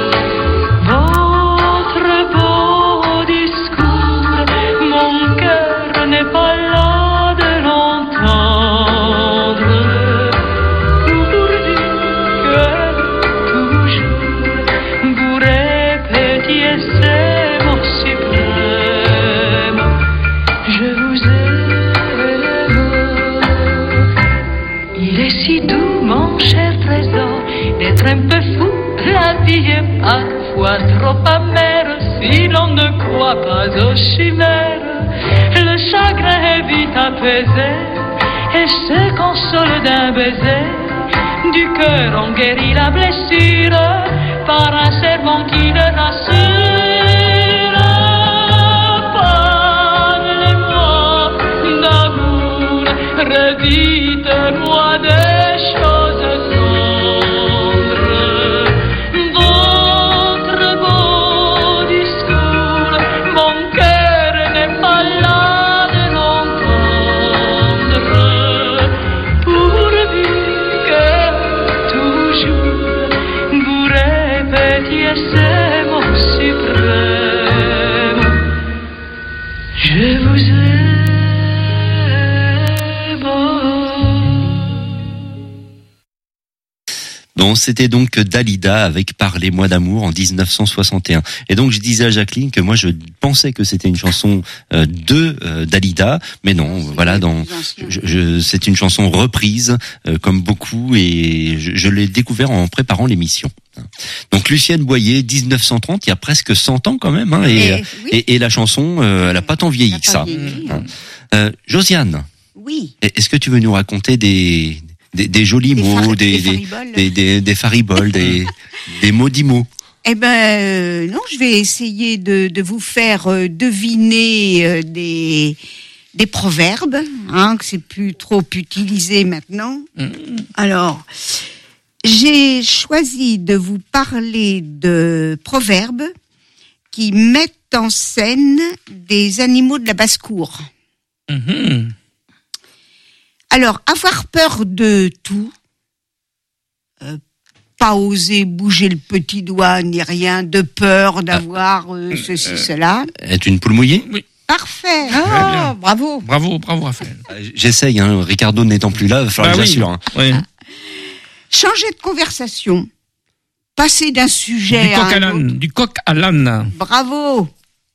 Speaker 6: Votre beau discours, mon cœur n'est pas là de l'entendre. Pourvu que toujours vous répétiez ces mots suprêmes. Je vous aime. Il est si doux, mon cher trésor, d'être un peu fou. La vie est parfois trop amère si l'on ne croit pas aux chimères. Le chagrin est vite apaisé et se console d'un baiser. Du cœur on guérit la blessure par un serment qui le rassure. Parlez-moi d'amour, redites-moi des choses tendres. Votre beau discours, mon cœur n'est pas là de l'entendre. Pourvu que toujours vous répétiez ces mots suprêmes.
Speaker 2: Non, c'était donc Dalida avec Parlez-moi d'amour en dix-neuf cent soixante et un. Et donc je disais à Jacqueline que moi je pensais que c'était une chanson euh, de euh, Dalida, mais non,
Speaker 1: C'est
Speaker 2: voilà, dans je, je, c'est une chanson reprise euh, comme beaucoup, et je, je l'ai découvert en préparant l'émission. Donc Lucienne Boyer, dix-neuf cent trente, il y a presque cent ans quand même, hein, et,
Speaker 1: Et, oui.
Speaker 2: et, et la chanson, euh, elle a pas tant vieilli
Speaker 1: Elle a
Speaker 2: que
Speaker 1: pas
Speaker 2: ça.
Speaker 1: vieilli.
Speaker 2: Hein. Euh, Josiane,
Speaker 1: Oui.
Speaker 2: est-ce que tu veux nous raconter des des, des jolis
Speaker 1: Des
Speaker 2: mots,
Speaker 1: fari-
Speaker 2: des
Speaker 1: des
Speaker 2: des
Speaker 1: fariboles.
Speaker 2: des, des, des fariboles, des des maudits mots?
Speaker 1: Eh ben euh, non, je vais essayer de, de vous faire euh, deviner euh, des des proverbes, hein, que c'est plus trop utilisé maintenant. Alors, j'ai choisi de vous parler de proverbes qui mettent en scène des animaux de la basse-cour.
Speaker 4: Mhm.
Speaker 1: Alors, avoir peur de tout, euh, pas oser bouger le petit doigt ni rien, de peur d'avoir euh, ceci, cela.
Speaker 2: Être une poule mouillée?
Speaker 1: Parfait.
Speaker 3: Ah, bravo.
Speaker 4: Bravo, bravo Raphaël.
Speaker 2: J'essaye, hein, Ricardo n'étant plus là, il va falloir
Speaker 4: Bah
Speaker 2: que
Speaker 4: oui.
Speaker 2: j'assure. Hein.
Speaker 4: Ouais.
Speaker 1: Changer de conversation. Passer d'un sujet
Speaker 4: Du
Speaker 1: à
Speaker 4: coq à
Speaker 1: un
Speaker 4: l'âne,
Speaker 1: autre.
Speaker 4: du coq à l'âne.
Speaker 1: Bravo.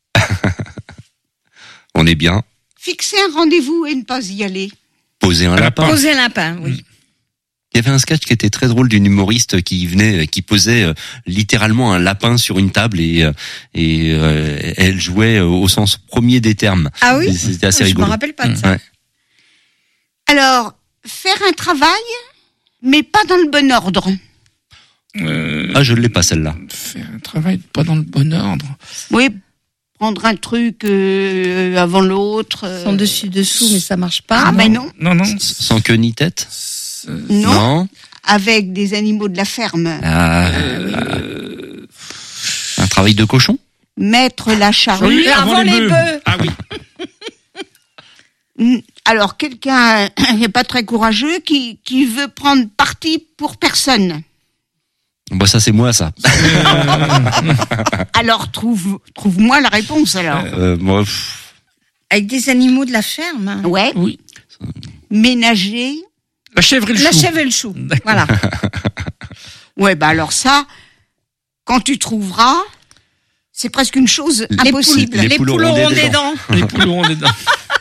Speaker 2: On est bien.
Speaker 1: Fixer un rendez-vous et ne pas y aller.
Speaker 2: Poser un
Speaker 4: Un
Speaker 2: lapin.
Speaker 4: lapin.
Speaker 3: Poser un lapin, oui.
Speaker 2: Il y avait un sketch qui était très drôle d'une humoriste qui venait, qui posait euh, littéralement un lapin sur une table, et, euh, et euh, elle jouait euh, au sens premier des termes.
Speaker 3: Ah oui?
Speaker 2: Et C'était assez
Speaker 3: Je me
Speaker 2: rigolo.
Speaker 3: rappelle pas de ça.
Speaker 2: Ouais.
Speaker 1: Alors, faire un travail, mais pas dans le bon ordre.
Speaker 4: Euh,
Speaker 2: Ah, je l'ai pas celle-là.
Speaker 4: faire un travail pas dans le bon ordre.
Speaker 1: Oui, prendre un truc euh, avant l'autre. euh,
Speaker 3: Sans dessus dessous, mais ça marche pas.
Speaker 1: Ah ben non,
Speaker 4: Non, non.
Speaker 2: Sans queue ni tête.
Speaker 1: non, avec des animaux de la ferme.
Speaker 2: Ah, un travail de cochon.
Speaker 1: Mettre la charrue.
Speaker 4: Oui,
Speaker 3: avant les bœufs.
Speaker 4: Ah oui.
Speaker 1: Mm, Alors, quelqu'un n'est pas très courageux qui, qui veut prendre parti pour personne.
Speaker 2: Bon, ça c'est moi, ça.
Speaker 1: Alors, trouve, trouve-moi la réponse, alors.
Speaker 2: Euh, moi, pff,
Speaker 3: Avec des animaux de la ferme. hein.
Speaker 1: Ouais,
Speaker 4: Oui.
Speaker 1: ménager.
Speaker 4: La chèvre et le
Speaker 3: La
Speaker 4: chou.
Speaker 3: chèvre et le chou.
Speaker 4: D'accord.
Speaker 3: Voilà.
Speaker 1: Ouais, bah alors ça, quand tu trouveras, c'est presque une chose
Speaker 3: Les
Speaker 1: impossible.
Speaker 2: Les
Speaker 3: Les
Speaker 2: poules
Speaker 3: poules
Speaker 2: auront
Speaker 3: auront
Speaker 2: des
Speaker 3: des
Speaker 2: dents.
Speaker 3: dents.
Speaker 4: Les poules auront des dents.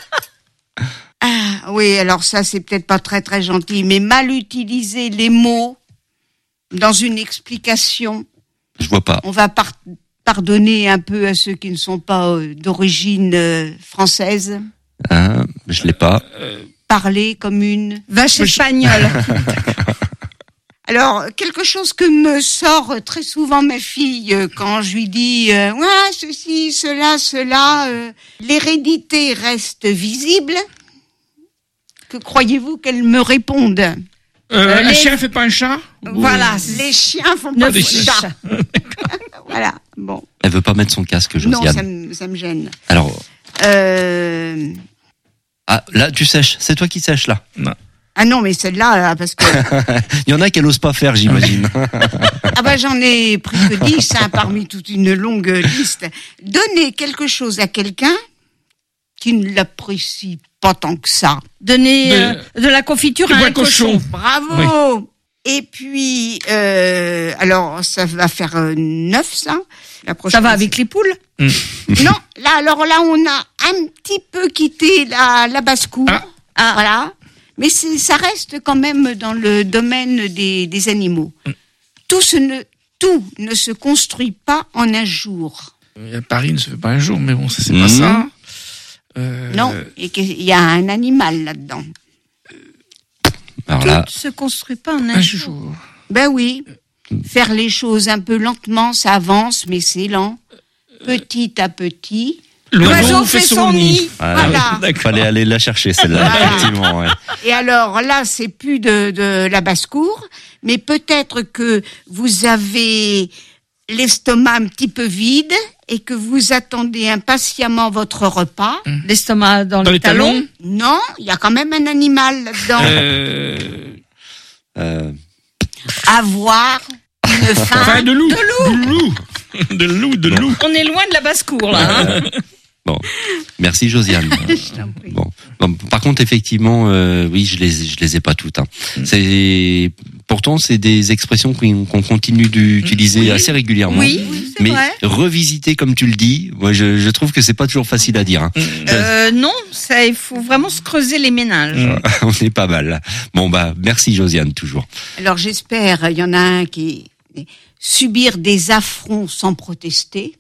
Speaker 1: Ah, oui, alors ça, c'est peut-être pas très très gentil, mais mal utiliser les mots dans une explication.
Speaker 2: je vois pas.
Speaker 1: On va par- pardonner un peu à ceux qui ne sont pas euh, d'origine euh, française.
Speaker 2: Hein, je l'ai pas.
Speaker 1: Parler comme une.
Speaker 3: Vache espagnole.
Speaker 1: Alors, quelque chose que me sort très souvent ma fille euh, quand je lui dis euh, ouais, ceci, cela, cela, euh, l'hérédité reste visible. Que croyez-vous qu'elle me réponde?
Speaker 4: Euh,
Speaker 3: Euh,
Speaker 4: un
Speaker 3: les-
Speaker 4: chien fait pas un chat?
Speaker 3: Voilà.
Speaker 1: Les chiens font
Speaker 3: Ne
Speaker 1: pas
Speaker 4: des
Speaker 1: de
Speaker 4: chiens.
Speaker 1: chat. Voilà, bon.
Speaker 2: Elle veut pas mettre son casque,
Speaker 1: Non,
Speaker 2: Josiane.
Speaker 1: ça me, ça me gêne.
Speaker 2: Alors,
Speaker 1: Euh...
Speaker 2: ah, là, tu sèches. C'est toi qui sèches, là.
Speaker 1: Ah non, mais celle-là, là, parce que
Speaker 2: Il y en a qu'elle ose pas faire, j'imagine.
Speaker 1: ah bah j'en ai pris que dix hein, parmi toute une longue liste. Donner quelque chose à quelqu'un qui ne l'apprécie pas tant que ça.
Speaker 3: Donner
Speaker 4: De-
Speaker 3: euh, de la confiture
Speaker 4: Du
Speaker 3: à
Speaker 4: bois
Speaker 3: un cochon.
Speaker 4: cochon.
Speaker 1: Bravo. Et puis, euh, alors ça va faire euh, neuf, ça. La prochaine.
Speaker 3: Ça va avec les poules?
Speaker 1: Non, là, alors là, on a un petit peu quitté la, la basse-cour.
Speaker 4: Ah.
Speaker 1: Ah, voilà. Mais c'est, ça reste quand même dans le domaine des, des animaux. Tout, se ne, tout ne se construit pas en un jour.
Speaker 4: Euh, Paris ne se fait pas un jour, mais bon, ça c'est
Speaker 2: Mhm.
Speaker 4: pas ça. Euh,
Speaker 1: Non, et qu'il y a un animal là-dedans.
Speaker 2: Alors
Speaker 3: Tout
Speaker 2: là,
Speaker 3: se construit pas en un,
Speaker 4: un
Speaker 3: jour.
Speaker 4: jour.
Speaker 1: Ben oui, faire les choses un peu lentement, ça avance, mais c'est lent. Petit à petit.
Speaker 3: L'oiseau fait son nid.
Speaker 1: Voilà.
Speaker 4: D'accord.
Speaker 2: fallait aller la chercher, celle-là,
Speaker 1: Voilà.
Speaker 2: effectivement. Ouais.
Speaker 1: Et alors là, c'est plus de, de la basse-cour, mais peut-être que vous avez l'estomac un petit peu vide et que vous attendez impatiemment votre repas.
Speaker 3: L'estomac dans,
Speaker 4: Dans
Speaker 3: les
Speaker 4: les
Speaker 3: talons.
Speaker 4: talons.
Speaker 1: Non, il y a quand même un animal là-dedans.
Speaker 4: Euh,
Speaker 2: Euh,
Speaker 1: Avoir une faim.
Speaker 4: enfin, de loup. De loup. De loup, de loup.
Speaker 3: On est loin de la basse-cour, là. Hein.
Speaker 2: bon, merci Josiane.
Speaker 1: Je t'en prie.
Speaker 2: Bon. Bon, par contre, effectivement, euh, oui, je les, je les ai pas toutes. Hein. C'est Pourtant, c'est des expressions qu'on qu'on continue d'utiliser
Speaker 3: Oui.
Speaker 2: assez régulièrement.
Speaker 3: Oui, c'est
Speaker 2: Mais
Speaker 3: vrai.
Speaker 2: revisiter, comme tu le dis, moi, je, je trouve que c'est pas toujours facile à dire. Hein.
Speaker 3: Euh, non, ça, il faut vraiment se creuser les méninges.
Speaker 2: On est pas mal. Bon, bah, merci Josiane, toujours.
Speaker 1: Alors j'espère, il y en a un qui subir des affronts sans protester.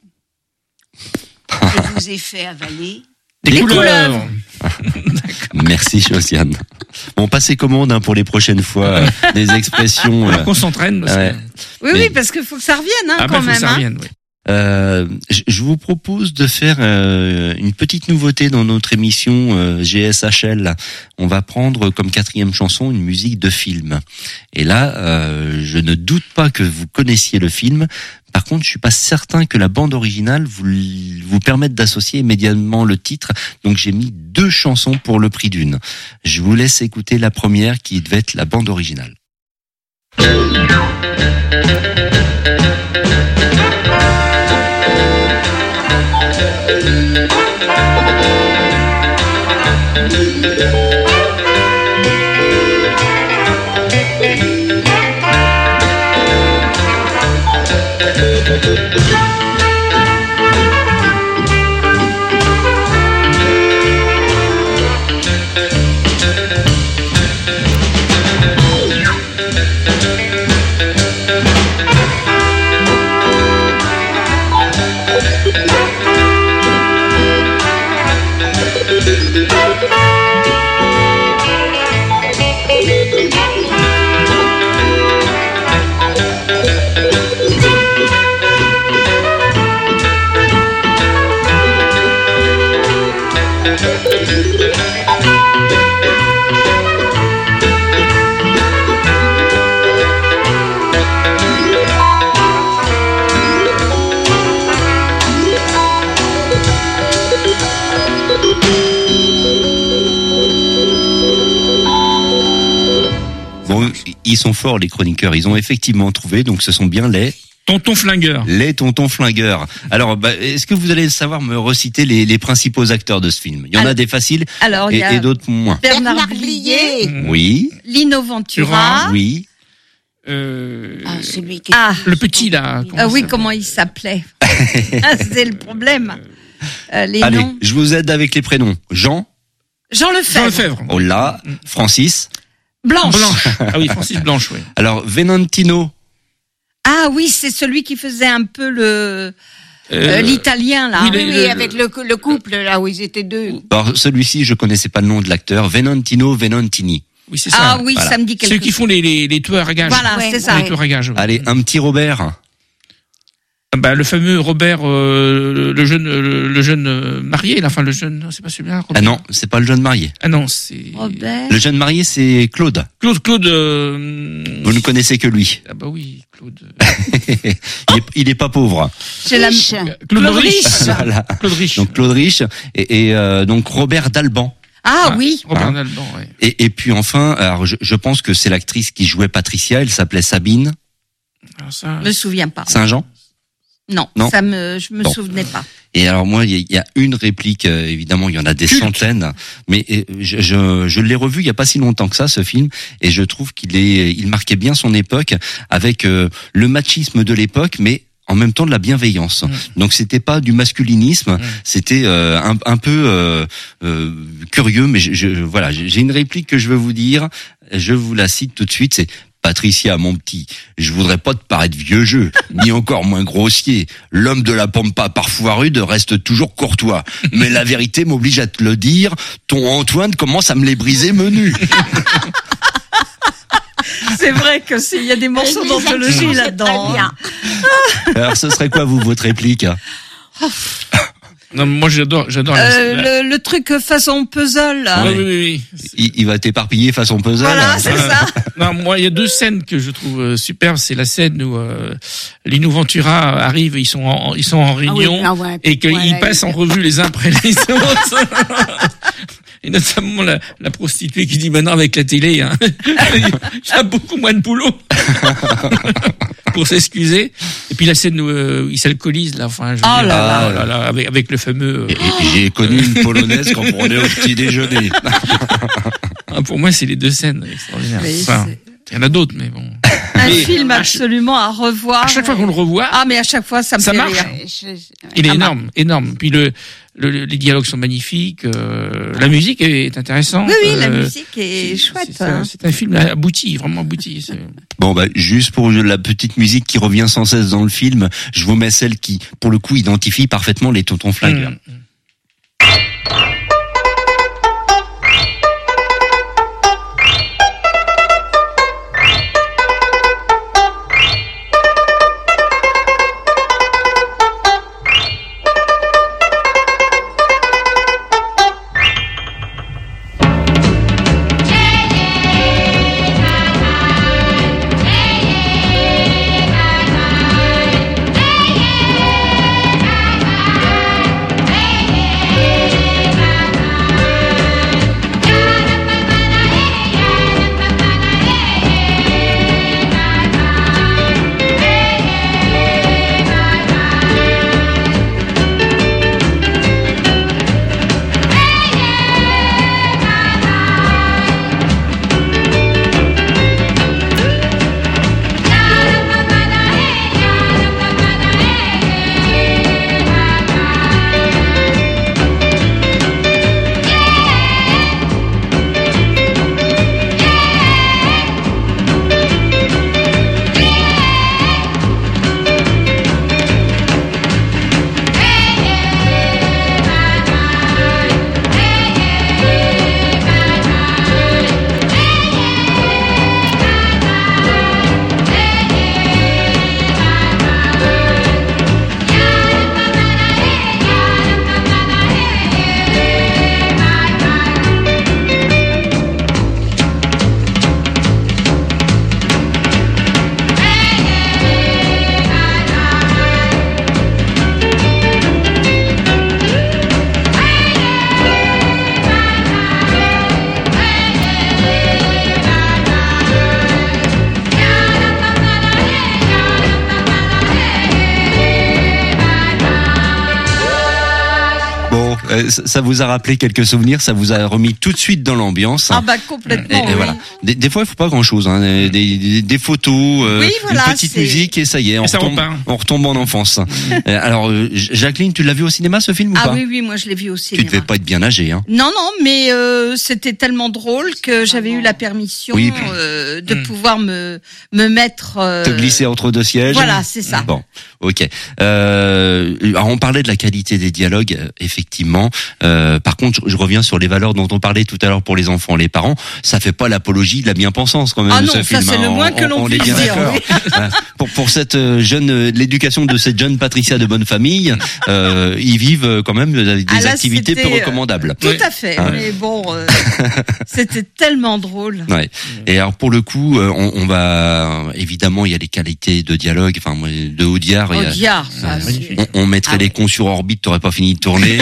Speaker 1: Je vous ai fait avaler.
Speaker 4: Des,
Speaker 2: Des
Speaker 4: couleuvres.
Speaker 2: Merci Josiane. Bon, passez commande hein, pour les prochaines fois euh, des expressions.
Speaker 4: Alors
Speaker 2: euh,
Speaker 4: qu'on s'entraîne. Parce
Speaker 2: ouais.
Speaker 4: que...
Speaker 3: Oui,
Speaker 2: Mais-
Speaker 3: oui, parce qu'il faut que ça revienne, hein,
Speaker 4: Ah
Speaker 3: quand
Speaker 4: ben, faut
Speaker 3: même.
Speaker 4: que ça
Speaker 3: hein.
Speaker 4: revienne, oui.
Speaker 2: Euh, je je vous propose de faire euh, une petite nouveauté dans notre émission euh, G S H L. On va prendre comme quatrième chanson une musique de film. Et là, euh, je ne doute pas que vous connaissiez le film. Par contre, je suis pas certain que la bande originale vous, vous permette d'associer immédiatement le titre. Donc, j'ai mis deux chansons pour le prix d'une. Je vous laisse écouter la première qui devait être la bande originale. Bon, ils sont forts les chroniqueurs. Ils ont effectivement trouvé. Donc, ce sont bien les
Speaker 4: Tonton Flingueur.
Speaker 2: les tontons flingueurs. Alors, bah, est-ce que vous allez savoir me reciter les, les principaux acteurs de ce film? Il y en a
Speaker 3: Alors-
Speaker 2: des faciles
Speaker 3: Alors, il
Speaker 2: et,
Speaker 3: y a
Speaker 2: et d'autres moins.
Speaker 3: Bernard,
Speaker 1: Bernard
Speaker 3: Blier,
Speaker 1: Blier.
Speaker 2: Oui,
Speaker 3: Lino Ventura.
Speaker 2: oui.
Speaker 4: Euh,
Speaker 1: Ah, celui qui
Speaker 3: Ah,
Speaker 4: le petit, là. comment
Speaker 3: ah oui,
Speaker 4: ça-
Speaker 3: comment il s'appelait Ah, c'est le problème. Euh, les
Speaker 2: Allez,
Speaker 3: noms.
Speaker 2: je vous aide avec les prénoms. Jean,
Speaker 3: Jean
Speaker 4: Jean
Speaker 3: Lefebvre.
Speaker 4: Lefebvre.
Speaker 2: Ola, Francis.
Speaker 3: Blanche.
Speaker 4: Blanche. Ah oui, Francis Blanche, oui.
Speaker 2: Alors, Venantino.
Speaker 3: Ah oui, c'est celui qui faisait un peu le euh,
Speaker 4: Euh,
Speaker 3: l'italien là.
Speaker 4: oui,
Speaker 1: Oui,
Speaker 4: le-
Speaker 1: oui, avec le, le couple, là où ils étaient deux.
Speaker 2: Alors, celui-ci, je connaissais pas le nom de l'acteur. Venantino Venantini.
Speaker 4: Oui, c'est ça.
Speaker 3: Ah oui,
Speaker 2: Voilà.
Speaker 3: ça me dit quelque
Speaker 4: Ceux qui
Speaker 3: chose.
Speaker 4: font les, les, les tueurs à gages.
Speaker 3: Voilà,
Speaker 1: Ouais,
Speaker 3: c'est ça.
Speaker 4: Les tueurs à gages. oui.
Speaker 2: Allez, un petit Robert.
Speaker 4: Bah, le fameux Robert, euh, le- le jeune, le, le jeune euh, marié, là, enfin le jeune, c'est pas celui-là. Robert.
Speaker 2: Ah non, c'est pas le jeune marié.
Speaker 4: Ah non, c'est
Speaker 3: Robert.
Speaker 2: Le jeune marié, c'est Claude.
Speaker 4: Claude. Claude. euh,
Speaker 2: Vous ne connaissez que lui.
Speaker 4: Ah bah oui, Claude.
Speaker 2: il, est, il est pas pauvre.
Speaker 3: J'ai la-
Speaker 1: Riche.
Speaker 4: Claude,
Speaker 3: Claude
Speaker 4: Rich.
Speaker 3: Rich.
Speaker 2: Voilà.
Speaker 4: Claude Rich.
Speaker 2: Donc Claude Rich et, et, euh, donc Robert Dalban.
Speaker 3: Ah oui.
Speaker 4: Robert
Speaker 2: Hein.
Speaker 4: Dalban, ouais.
Speaker 2: Et, et puis enfin, alors je, je pense que c'est l'actrice qui jouait Patricia. Elle s'appelait Sabine
Speaker 4: Alors ça,
Speaker 3: Je me souviens pas.
Speaker 2: Saint-Jean.
Speaker 3: Non,
Speaker 2: Non.
Speaker 3: ça me, je me
Speaker 2: Bon.
Speaker 3: souvenais pas.
Speaker 2: Et alors moi, il y, a- il y a une réplique. euh, évidemment, il y en a des
Speaker 4: Culte.
Speaker 2: centaines. Mais euh, je, je, je l'ai revu il y a pas si longtemps que ça, ce film, et je trouve qu'il est, il marquait bien son époque avec euh, le machisme de l'époque, mais en même temps de la bienveillance.
Speaker 4: Mmh.
Speaker 2: Donc c'était pas du masculinisme,
Speaker 4: Mmh.
Speaker 2: c'était euh, un, un peu euh, euh, curieux, mais je, je, voilà, j'ai une réplique que je veux vous dire, je vous la cite tout de suite, c'est: Patricia, mon petit, je voudrais pas te paraître vieux jeu, ni encore moins grossier. L'homme de la pampa parfois rude reste toujours courtois. Mais la vérité m'oblige à te le dire, ton Antoine commence à me les briser menus.
Speaker 3: C'est vrai que s'il y a des morceaux d'anthologie là-dedans. hein.
Speaker 2: Alors ce serait quoi, vous, votre réplique?
Speaker 4: non, moi j'adore, j'adore. la-
Speaker 3: Euh,
Speaker 4: la-
Speaker 3: le, le truc façon puzzle. là.
Speaker 4: Ah
Speaker 2: Ouais.
Speaker 4: oui, oui, oui.
Speaker 2: il, il va t'éparpiller façon puzzle.
Speaker 3: Voilà, c'est ça.
Speaker 4: Non, moi, il y a deux scènes que je trouve euh, superbes. C'est la scène où euh, Lino Ventura arrive, ils sont en, ils sont en réunion
Speaker 1: Ah oui, ah ouais,
Speaker 4: et qu'ils
Speaker 1: ouais,
Speaker 4: passent en revue les uns après les autres. Et notamment la, la prostituée qui dit maintenant avec la télé, hein, il y a beaucoup moins de boulot pour s'excuser. Et puis la scène où euh, il s'alcoolise là, enfin, je veux
Speaker 3: Oh
Speaker 4: dire,
Speaker 3: là
Speaker 2: là.
Speaker 4: oh là là, avec, avec le fameux.
Speaker 2: Et- et J'ai connu une polonaise quand on prenait au petit déjeuner.
Speaker 4: Ah, pour moi, c'est les deux scènes extraordinaires.
Speaker 3: Oui,
Speaker 4: Enfin,
Speaker 3: c'est-
Speaker 4: Il y en a d'autres, mais bon.
Speaker 3: Un
Speaker 4: Mais,
Speaker 3: film
Speaker 4: à
Speaker 3: absolument à revoir.
Speaker 4: À chaque fois qu'on le revoit,
Speaker 3: Ah, mais à chaque fois, ça me
Speaker 4: ça
Speaker 3: fait
Speaker 4: marche.
Speaker 3: rire.
Speaker 1: Je- je-
Speaker 4: il est
Speaker 3: Ah,
Speaker 4: énorme, énorme. Puis le, le, les dialogues sont magnifiques, euh, la musique est intéressante.
Speaker 3: Oui, oui, la
Speaker 4: euh,
Speaker 3: musique est
Speaker 4: c'est-
Speaker 3: chouette.
Speaker 4: C'est
Speaker 3: hein.
Speaker 4: un, c'est un film abouti, vraiment abouti. C'est-
Speaker 2: Bon, bah, juste pour la petite musique qui revient sans cesse dans le film, je vous mets celle qui, pour le coup, identifie parfaitement les tontons flingueurs.
Speaker 4: Mmh.
Speaker 2: Euh, ça vous a rappelé quelques souvenirs, ça vous a remis tout de suite dans l'ambiance.
Speaker 3: Ah bah complètement.
Speaker 2: Et, et
Speaker 3: oui.
Speaker 2: voilà. Des, des fois, il faut pas grand-chose. Hein. Des, des, des photos, euh,
Speaker 3: Oui, voilà,
Speaker 2: une petite
Speaker 3: c'est-
Speaker 2: musique et ça y est, on
Speaker 4: Et ça
Speaker 2: retombe,
Speaker 4: repart.
Speaker 2: on retombe en enfance. Euh, Alors, euh, Jacqueline, tu l'as vu au cinéma ce film ou
Speaker 3: Ah
Speaker 2: pas?
Speaker 3: oui, oui, moi je l'ai vu au
Speaker 2: Tu
Speaker 3: cinéma.
Speaker 2: devais pas être bien âgé, hein.
Speaker 3: Non, non, mais euh, c'était tellement drôle que j'avais eu la permission
Speaker 2: Oui.
Speaker 3: euh, de
Speaker 4: Hmm.
Speaker 3: pouvoir me me mettre. euh,
Speaker 2: Te glisser entre deux sièges.
Speaker 3: Voilà, c'est ça.
Speaker 2: Bon, ok. Euh, alors on parlait de la qualité des dialogues, euh, effectivement. Euh, par contre, je, je reviens sur les valeurs dont on parlait tout à l'heure pour les enfants, les parents. Ça fait pas l'apologie de la bien-pensance quand même.
Speaker 3: Ah non,
Speaker 2: ce
Speaker 3: ça,
Speaker 2: film,
Speaker 3: c'est
Speaker 2: hein.
Speaker 3: le moins
Speaker 2: On-
Speaker 3: que l'on
Speaker 2: on est
Speaker 3: puisse
Speaker 2: bien
Speaker 3: dire,
Speaker 2: d'accord.
Speaker 3: oui.
Speaker 2: Voilà. Pour pour cette euh, jeune, euh, de l'éducation de cette jeune Patricia de bonne famille, euh, ils vivent euh, quand même des
Speaker 3: Ah là,
Speaker 2: activités peu
Speaker 3: c'était, euh,
Speaker 2: recommandables.
Speaker 3: Tout
Speaker 4: Oui.
Speaker 3: à fait.
Speaker 2: Ah.
Speaker 3: Mais bon, euh, c'était tellement drôle.
Speaker 2: Ouais. Et alors pour le coup, euh, on, on va évidemment, il y a les qualités de dialogue. Enfin, moi, de Audiard, il y a-
Speaker 3: Audiard, ça.
Speaker 2: Euh,
Speaker 3: c'est-
Speaker 2: on, on mettrait
Speaker 3: Ah
Speaker 2: les
Speaker 3: ouais.
Speaker 2: cons sur orbite, t'aurais pas fini de tourner.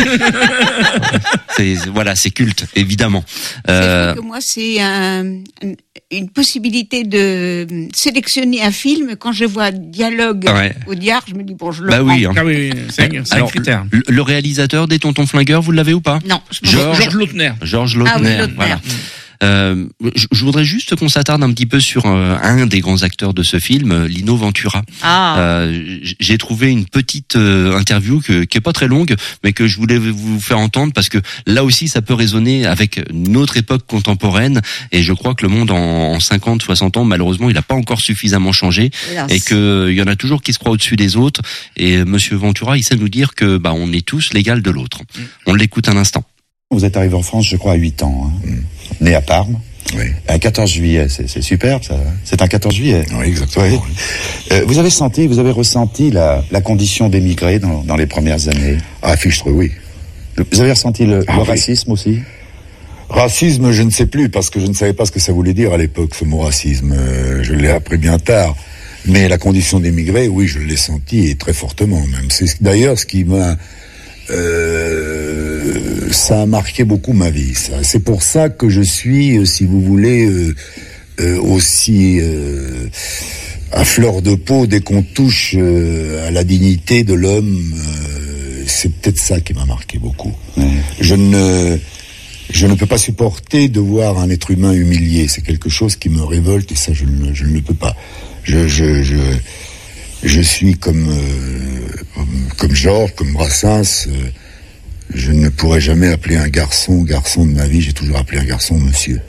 Speaker 2: c'est, voilà, c'est culte, évidemment.
Speaker 1: C'est
Speaker 2: Euh,
Speaker 1: vrai que moi, c'est un, une possibilité de sélectionner un film. Quand je vois dialogue
Speaker 2: Ouais.
Speaker 1: Audiard, je me dis, bon, je le
Speaker 2: bah
Speaker 1: prends.
Speaker 2: oui. hein.
Speaker 4: Ah oui, oui, c'est un, c'est un
Speaker 2: Alors,
Speaker 4: critère.
Speaker 2: Le, le réalisateur des Tontons Flingueurs, vous l'avez ou pas?
Speaker 3: Non, je me
Speaker 2: Georges-
Speaker 4: Georges Lautner.
Speaker 2: Georges
Speaker 3: Ah oui,
Speaker 2: Lautner.
Speaker 3: Lautner.
Speaker 2: Voilà. Euh, je, je voudrais juste qu'on s'attarde un petit peu sur euh, un des grands acteurs de ce film, euh, Lino Ventura.
Speaker 3: Ah.
Speaker 2: Euh, j- j'ai trouvé une petite euh, interview que, qui est pas très longue, mais que je voulais vous faire entendre parce que là aussi ça peut résonner avec notre époque contemporaine et je crois que le monde en, en cinquante, soixante ans, malheureusement, il n'a pas encore suffisamment changé
Speaker 3: Hélas.
Speaker 2: et que il y en a toujours qui se croient au-dessus des autres. Et Monsieur Ventura, il sait nous dire que bah on est tous l'égal de l'autre. On l'écoute un instant.
Speaker 9: Vous êtes arrivé en France, je crois, à huit ans, hein. Né à Parme.
Speaker 10: Oui.
Speaker 9: Un quatorze juillet, c'est c'est superbe, ça. C'est un quatorze juillet.
Speaker 10: Oui, exactement.
Speaker 9: Oui.
Speaker 10: oui.
Speaker 9: Euh, vous avez senti, vous avez ressenti la, la condition d'émigré dans, dans les premières années.
Speaker 10: À Fichtre, oui.
Speaker 9: Vous avez ressenti le,
Speaker 10: Ah
Speaker 9: le
Speaker 10: oui.
Speaker 9: racisme aussi.
Speaker 10: Racisme, je ne sais plus, parce que je ne savais pas ce que ça voulait dire à l'époque, ce mot racisme. Euh, Je l'ai appris bien tard. Mais la condition d'émigré, oui, je l'ai senti, et très fortement même. C'est d'ailleurs ce qui m'a... Euh, ça a marqué beaucoup ma vie, ça. C'est pour ça que je suis, euh, si vous voulez, euh, euh, aussi euh, à fleur de peau dès qu'on touche euh, à la dignité de l'homme. Euh, c'est peut-être ça qui m'a marqué beaucoup.
Speaker 9: Ouais.
Speaker 10: Je ne, je ne peux pas supporter de voir un être humain humilié. C'est quelque chose qui me révolte et ça, je ne, je ne le peux pas. Je, je, je, je suis comme, euh, comme Georges, comme Brassens. Euh, je ne pourrais jamais appeler un garçon garçon de ma vie. J'ai toujours appelé un garçon monsieur.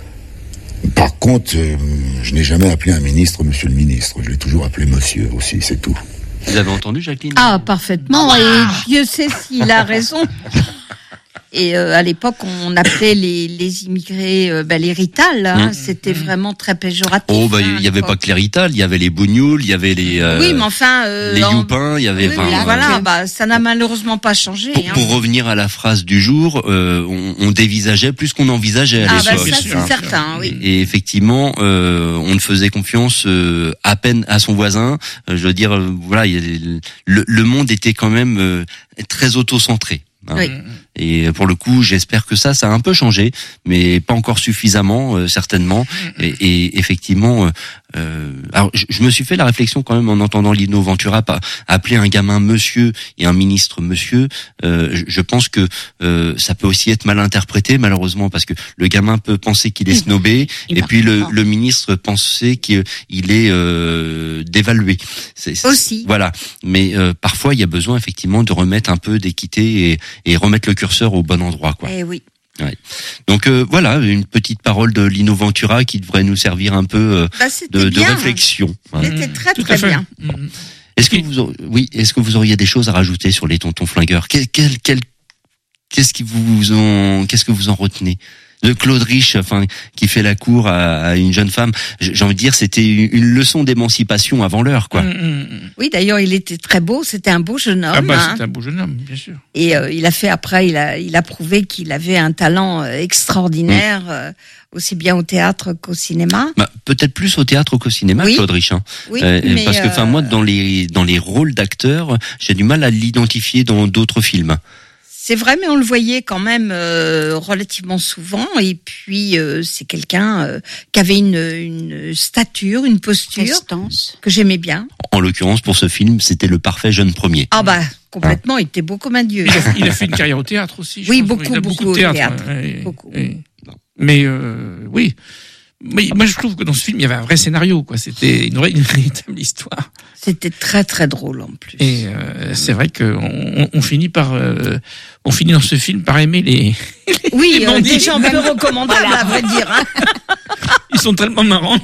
Speaker 10: Par contre, euh, je n'ai jamais appelé un ministre monsieur le ministre. Je l'ai toujours appelé monsieur aussi, c'est tout.
Speaker 2: Vous avez entendu, Jacqueline?
Speaker 3: Ah, parfaitement. Et Dieu sait s'il a raison. Et euh, à l'époque, on appelait les, les immigrés euh, bah, les Rital. Hein. Mmh. C'était mmh. vraiment très péjoratif.
Speaker 2: Oh, bah, il
Speaker 3: hein,
Speaker 2: n'y avait pas que les Rital, il y avait les Bougnoules, il y avait les. Euh,
Speaker 3: oui, mais enfin. Euh,
Speaker 2: les
Speaker 3: en...
Speaker 2: Youpins, il y avait.
Speaker 3: Oui, oui,
Speaker 2: enfin,
Speaker 3: voilà,
Speaker 2: euh,
Speaker 3: bah, ça n'a malheureusement pas changé.
Speaker 2: Pour,
Speaker 3: hein.
Speaker 2: pour revenir à la phrase du jour, euh, on, on dévisageait plus qu'on envisageait à
Speaker 3: ah,
Speaker 2: l'époque.
Speaker 3: Ah, bah, ça, c'est certain, oui.
Speaker 2: Et, et effectivement, euh, on ne faisait confiance euh, à peine à son voisin. Euh, je veux dire, euh, voilà, il y a, le, le monde était quand même euh, très auto-centré. Hein.
Speaker 3: Oui.
Speaker 2: Et pour le coup, j'espère que ça, ça a un peu changé, mais pas encore suffisamment, euh, certainement. Et, et effectivement, euh, alors je, je me suis fait la réflexion quand même en entendant Lino Ventura pas appeler un gamin monsieur et un ministre monsieur. Euh, je, je pense que euh, ça peut aussi être mal interprété, malheureusement, parce que le gamin peut penser qu'il est snobé, il et puis le, le ministre penser qu'il est euh, dévalué. C'est, c'est,
Speaker 3: aussi.
Speaker 2: Voilà. Mais euh, parfois, il y a besoin effectivement de remettre un peu d'équité et, et remettre le curseur au bon endroit, quoi.
Speaker 3: Eh oui.
Speaker 2: Ouais. Donc euh, voilà, une petite parole de Lino Ventura qui devrait nous servir un peu euh,
Speaker 3: bah,
Speaker 2: de, de
Speaker 3: bien.
Speaker 2: réflexion.
Speaker 3: C'était très
Speaker 4: Tout
Speaker 3: très bien.
Speaker 2: Est-ce que vous, auriez, oui, est-ce que vous auriez des choses à rajouter sur les tontons flingueurs? Quel, quel, quel, qu'est-ce qui vous en, qu'est-ce que vous en retenez? De Claude Rich, enfin, qui fait la cour à, à une jeune femme. J'ai envie de dire, c'était une leçon d'émancipation avant l'heure, quoi.
Speaker 4: Mmh.
Speaker 3: Oui, d'ailleurs, il était très beau. C'était un beau jeune homme.
Speaker 4: Ah bah,
Speaker 3: hein.
Speaker 4: c'était un beau jeune homme, bien sûr.
Speaker 3: Et euh, il a fait après, il a, il a prouvé qu'il avait un talent euh, extraordinaire, mmh. euh, aussi bien au théâtre qu'au cinéma.
Speaker 2: Bah, peut-être plus au théâtre qu'au cinéma, oui. Claude Rich. Hein.
Speaker 3: Oui,
Speaker 2: euh,
Speaker 3: mais
Speaker 2: parce que, enfin,
Speaker 3: euh...
Speaker 2: moi, dans les dans les rôles d'acteurs, j'ai du mal à l'identifier dans d'autres films.
Speaker 3: C'est vrai, mais on le voyait quand même euh, relativement souvent. Et puis, euh, c'est quelqu'un euh, qui avait une, une stature, une posture
Speaker 1: Prestance.
Speaker 3: Que j'aimais bien.
Speaker 2: En l'occurrence, pour ce film, c'était le parfait jeune premier.
Speaker 3: Ah bah, complètement, hein. Il était beau comme un dieu.
Speaker 4: Il a, il a fait une carrière au théâtre aussi. Je
Speaker 3: oui,
Speaker 4: pense.
Speaker 3: beaucoup,
Speaker 4: il a
Speaker 3: beaucoup,
Speaker 4: beaucoup de théâtre.
Speaker 3: théâtre.
Speaker 4: Et,
Speaker 3: beaucoup.
Speaker 4: Et, mais euh, oui. Mais moi, je trouve que dans ce film, il y avait un vrai scénario, quoi. C'était une, vraie, une véritable histoire.
Speaker 3: C'était très, très drôle, en plus.
Speaker 4: Et euh, c'est vrai qu'on on, on finit par, euh, on finit dans ce film par aimer les. les
Speaker 3: oui,
Speaker 4: les
Speaker 3: euh, des gens peu recommandables, voilà. À vrai dire. Hein.
Speaker 4: Ils sont tellement marrants.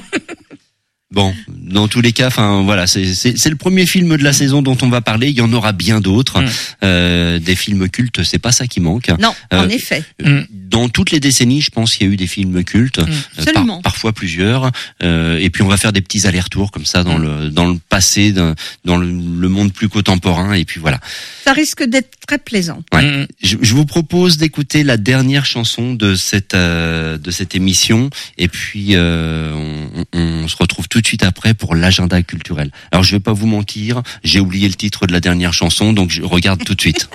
Speaker 2: Bon, dans tous les cas, enfin voilà, c'est c'est c'est le premier film de la saison dont on va parler. Il y en aura bien d'autres, mmh. euh, des films cultes. C'est pas ça qui manque.
Speaker 3: Non,
Speaker 2: euh,
Speaker 3: en effet.
Speaker 2: Mmh. Dans toutes les décennies, je pense qu'il y a eu des films cultes,
Speaker 3: mmh.
Speaker 2: euh, par, parfois plusieurs. Euh, et puis on va faire des petits allers-retours comme ça dans mmh. le dans le passé, dans, dans le, le monde plus contemporain. Et puis voilà.
Speaker 3: Ça risque d'être très plaisant.
Speaker 2: Ouais. Mmh. Je, je vous propose d'écouter la dernière chanson de cette euh, de cette émission. Et puis euh, on, on, on se retrouve tout de suite après pour l'agenda culturel. Alors je vais pas vous mentir, j'ai oublié le titre de la dernière chanson, donc je regarde tout de suite.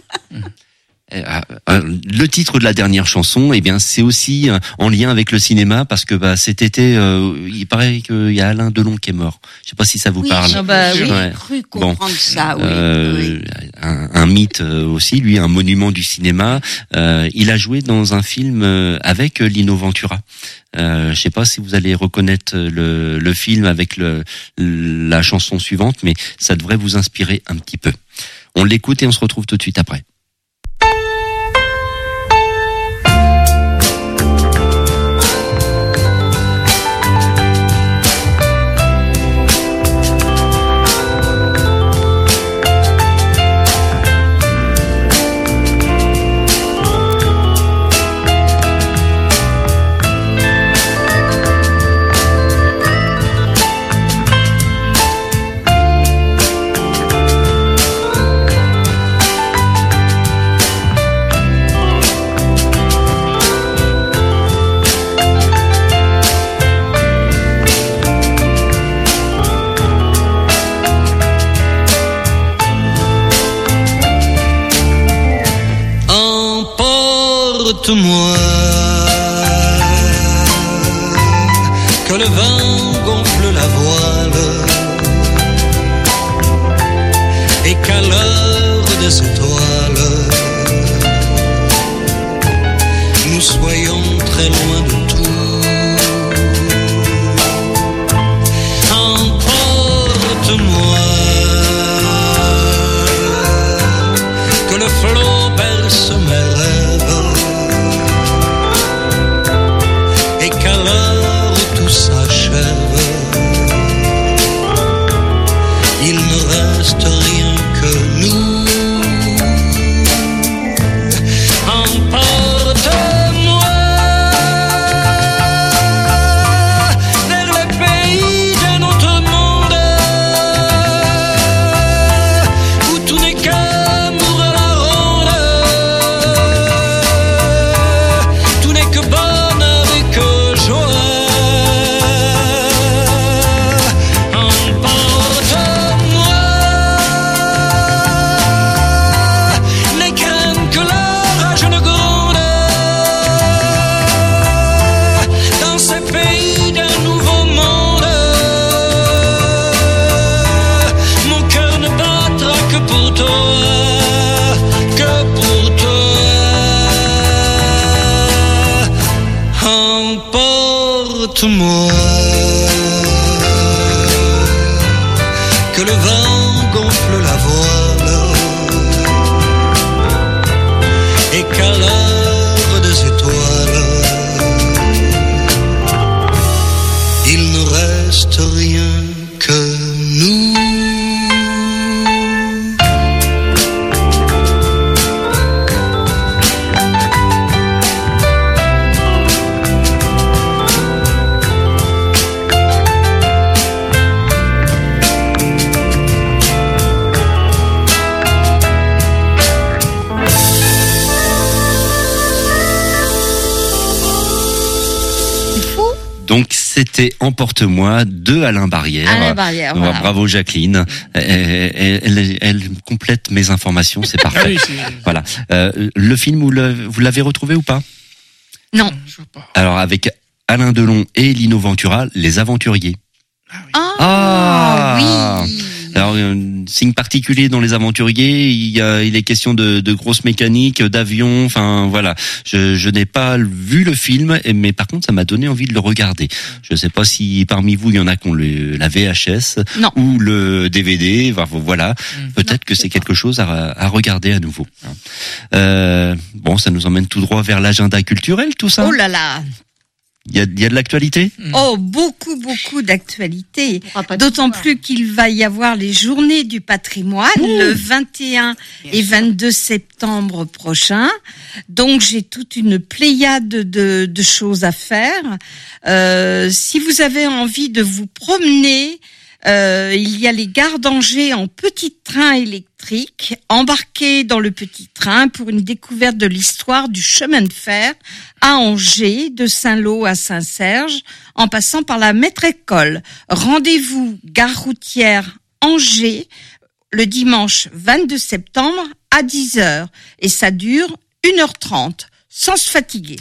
Speaker 2: Le titre de la dernière chanson, eh bien, c'est aussi en lien avec le cinéma parce que bah, cet été, euh, il paraît qu'il y a Alain Delon qui est mort. Je sais pas si ça vous
Speaker 1: oui,
Speaker 2: parle.
Speaker 1: Ah bah, oui,
Speaker 2: ouais.
Speaker 1: j'ai cru comprendre bon. ça. Oui,
Speaker 2: euh,
Speaker 1: oui.
Speaker 2: Un, un mythe aussi, lui, un monument du cinéma. Euh, il a joué dans un film avec Lino Ventura. Euh, je sais pas si vous allez reconnaître le, le film avec le, la chanson suivante, mais ça devrait vous inspirer un petit peu. On l'écoute et on se retrouve tout de suite après.
Speaker 11: Moi que le vent gonfle la voile et qu'à l'heure des étoiles nous soyons très loin de tout. Emporte-moi, que le flot berce mes rêves, et qu'à l'heure où tout s'achève, il ne reste rien que nous. Emporte-moi vers les pays d'un autre monde, où tout n'est qu'amour à la ronde, tout n'est que bonheur et que joie. Emporte-moi, les craintes que l'orage ne gronde, dans ces pays d'un nouveau monde. Mon cœur ne battra que pour toi, que pour toi. Emporte-moi, que le vent gonfle la voile, et qu'à l'heure des étoiles, il ne reste rien que nous.
Speaker 2: Donc c'était Emporte-moi de Alain Barrière.
Speaker 3: Alain Barrière, voilà.
Speaker 2: Bravo Jacqueline. Elle, elle, elle, elle complète mes informations, c'est parfait.
Speaker 4: Ah oui, c'est-
Speaker 2: Voilà. Euh, le film, vous l'avez, vous l'avez retrouvé ou pas?
Speaker 3: Non.
Speaker 4: Je vois pas.
Speaker 2: Alors avec Alain Delon et Lino Ventura, Les Aventuriers.
Speaker 3: Ah,
Speaker 2: Ah.
Speaker 3: oui.
Speaker 2: Alors, un signe particulier dans Les Aventuriers, il, y a, il est question de, de grosses mécaniques, d'avions, enfin voilà. Je, je n'ai pas vu le film, mais par contre, ça m'a donné envie de le regarder. Je ne sais pas si parmi vous, il y en a qui ont le, la V H S
Speaker 3: Non.
Speaker 2: ou le D V D. Enfin, voilà,
Speaker 4: Mmh.
Speaker 2: peut-être
Speaker 3: Non,
Speaker 2: que
Speaker 3: je sais
Speaker 2: c'est quelque chose à, à regarder à nouveau. Euh, bon, ça nous emmène tout droit vers l'agenda culturel, tout ça.
Speaker 3: Oh là là.
Speaker 2: Il y a, il y a de l'actualité.
Speaker 3: Oh, beaucoup, beaucoup d'actualités.
Speaker 1: pourra pas
Speaker 3: D'autant
Speaker 1: tout voir.
Speaker 3: plus qu'il va y avoir les journées du patrimoine le vingt et un et vingt-deux septembre prochain. Donc, j'ai toute une pléiade de, de choses à faire. Euh, si vous avez envie de vous promener, euh, il y a les gares d'Angers en petit train électrique. Embarquez dans le petit train pour une découverte de l'histoire du chemin de fer à Angers, de Saint-Lô à Saint-Serge, en passant par la maître école. Rendez-vous gare routière Angers le dimanche vingt-deux septembre à dix heures et ça dure une heure trente sans se fatiguer.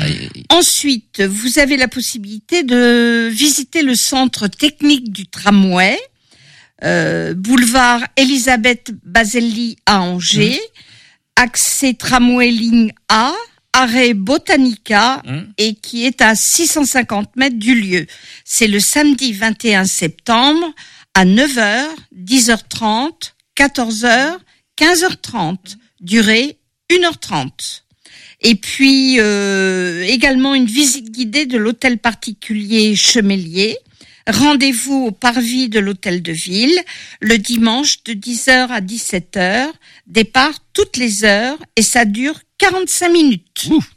Speaker 3: Ensuite, vous avez la possibilité de visiter le centre technique du tramway, euh, boulevard Elisabeth Baselli à Angers, accès tramway ligne A, arrêt Botanica,
Speaker 4: Mmh.
Speaker 3: et qui est à six cent cinquante mètres du lieu. C'est le samedi vingt et un septembre à neuf heures, dix heures trente, quatorze heures, quinze heures trente. Durée une heure trente. Et puis euh, également une visite guidée de l'hôtel particulier Chemélier. Rendez-vous au parvis de l'hôtel de ville le dimanche de dix heures à dix-sept heures. Départ toutes les heures et ça dure quarante-cinq minutes.
Speaker 2: Ouh.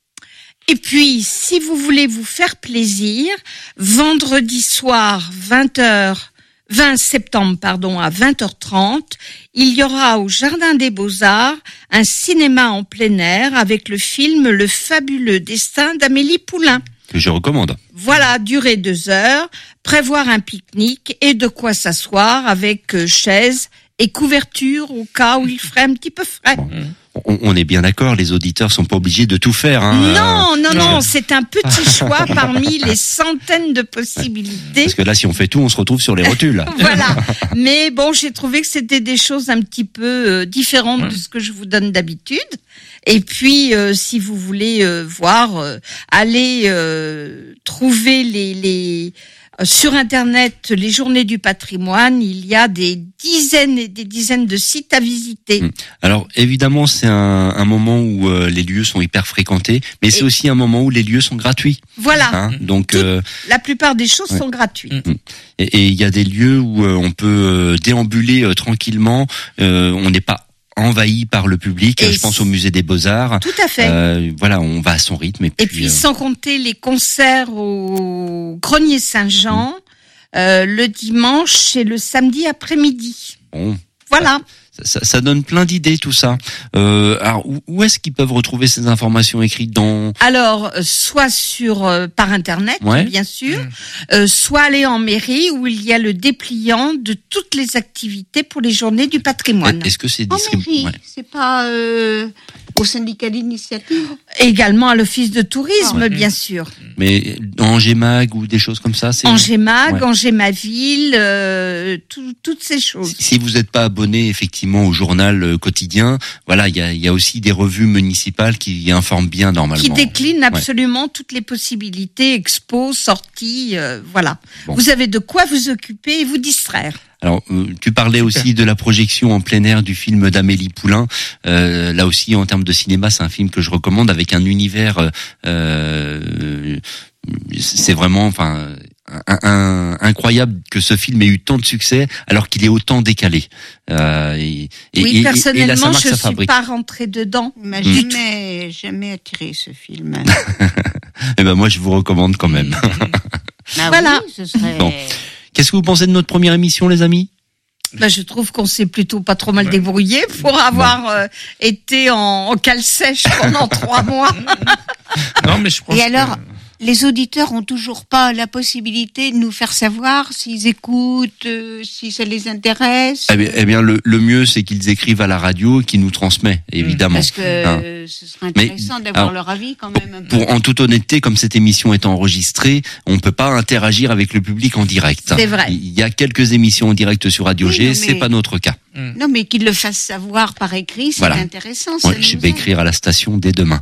Speaker 3: Et puis, si vous voulez vous faire plaisir, vendredi soir, vingt heures, vingt septembre, pardon, à vingt heures trente, il y aura au Jardin des Beaux-Arts un cinéma en plein air avec le film Le fabuleux destin d'Amélie Poulain.
Speaker 2: Que je recommande.
Speaker 3: Voilà, durée deux heures, prévoir un pique-nique et de quoi s'asseoir avec euh, chaise et couverture au cas où il ferait un petit peu frais.
Speaker 2: On, on est bien d'accord, les auditeurs sont pas obligés de tout faire. Hein.
Speaker 3: Non, non, non, c'est un petit choix parmi les centaines de possibilités.
Speaker 2: Parce que là, si on fait tout, on se retrouve sur les rotules.
Speaker 3: Voilà. Mais bon, j'ai trouvé que c'était des choses un petit peu euh, différentes de ce que je vous donne d'habitude. Et puis, euh, si vous voulez euh, voir, euh, allez euh, trouver les, les euh, sur Internet les Journées du patrimoine. Il y a des dizaines et des dizaines de sites à visiter.
Speaker 2: Alors évidemment, c'est un, un moment où euh, les lieux sont hyper fréquentés, mais c'est
Speaker 3: Et-
Speaker 2: aussi un moment où les lieux sont gratuits.
Speaker 3: Voilà.
Speaker 2: Hein, donc
Speaker 3: Tout-
Speaker 2: euh,
Speaker 3: La plupart des choses
Speaker 2: Ouais.
Speaker 3: sont gratuites.
Speaker 2: et et il y a des lieux où euh, on peut euh, déambuler euh, tranquillement. Euh, on n'est pas envahi par le public.
Speaker 3: Et
Speaker 2: Je pense au musée des Beaux-Arts.
Speaker 3: Tout à fait.
Speaker 2: Euh, voilà, on va à son rythme. Et puis,
Speaker 3: Et puis,
Speaker 2: euh,
Speaker 3: sans compter les concerts au Grenier Saint-Jean, euh, le dimanche et le samedi après-midi.
Speaker 2: bon,
Speaker 3: Voilà.
Speaker 2: ça, ça donne plein d'idées tout ça. Euh, alors où, où est-ce qu'ils peuvent retrouver ces informations écrites dans
Speaker 3: Alors, euh, soit sur euh, par Internet,
Speaker 2: Ouais.
Speaker 3: bien sûr, euh, soit aller en mairie où il y a le dépliant de toutes les activités pour les Journées du patrimoine.
Speaker 2: Est-ce que c'est
Speaker 1: En
Speaker 2: distribué
Speaker 1: mairie, c'est pas euh, au syndicat d'initiative.
Speaker 3: Également à l'office de tourisme,
Speaker 1: Ah ouais.
Speaker 3: bien sûr.
Speaker 2: Mais en G-Mag ou des choses comme ça, c'est
Speaker 3: Angémag,
Speaker 2: Ouais.
Speaker 3: Angémaville, euh, tout- toutes ces choses.
Speaker 2: Si vous n'êtes pas abonné effectivement au journal euh, quotidien, voilà, il y a, il y a aussi des revues municipales qui informent bien normalement.
Speaker 3: Qui décline
Speaker 2: Ouais.
Speaker 3: absolument toutes les possibilités, expos, sorties, euh, voilà.
Speaker 2: Bon.
Speaker 3: Vous avez de quoi vous occuper et vous distraire.
Speaker 2: Alors, euh, tu parlais aussi de la projection en plein air du film d'Amélie Poulain. Euh, là aussi, en termes de cinéma, c'est un film que je recommande avec un univers. Euh, euh, c'est vraiment, enfin, un, un- incroyable que ce film ait eu tant de succès alors qu'il est autant décalé. Euh, et, et-
Speaker 3: Oui,
Speaker 2: et- et la
Speaker 3: personnellement,
Speaker 2: Saint-Marc,
Speaker 3: je
Speaker 2: ça
Speaker 3: suis
Speaker 2: fabrique.
Speaker 3: pas rentrée dedans.
Speaker 1: Il m'a
Speaker 2: Mm.
Speaker 1: jamais, jamais attiré ce film.
Speaker 2: Eh ben moi, je vous recommande quand même.
Speaker 1: Ah
Speaker 3: Voilà.
Speaker 1: oui, ce serait...
Speaker 2: Bon. Qu'est-ce que vous pensez de notre première émission, les amis?
Speaker 3: Ben, je trouve qu'on s'est plutôt pas trop mal débrouillé pour avoir euh, été en, en cale sèche pendant trois mois.
Speaker 4: Non, mais je pense
Speaker 1: Et
Speaker 4: que-
Speaker 1: alors, les auditeurs ont toujours pas la possibilité de nous faire savoir s'ils écoutent, euh, si ça les intéresse.
Speaker 2: Eh bien, eh bien, le, le mieux, c'est qu'ils écrivent à la radio, qui nous transmet, évidemment.
Speaker 1: Parce que
Speaker 2: Hein.
Speaker 1: euh, ce serait intéressant d'avoir
Speaker 2: alors,
Speaker 1: leur avis quand même un peu.
Speaker 2: Pour, en toute honnêteté, comme cette émission est enregistrée, on peut pas interagir avec le public en direct.
Speaker 3: C'est vrai.
Speaker 2: Il y a quelques émissions en direct sur Radio
Speaker 1: Oui,
Speaker 2: G,
Speaker 1: non,
Speaker 2: c'est
Speaker 1: mais-
Speaker 2: pas notre cas.
Speaker 1: Non, mais qu'ils le fassent savoir par écrit, c'est
Speaker 2: Voilà.
Speaker 1: intéressant. Ça
Speaker 2: Ouais, je
Speaker 1: nous
Speaker 2: vais
Speaker 1: aide.
Speaker 2: écrire à la station dès demain.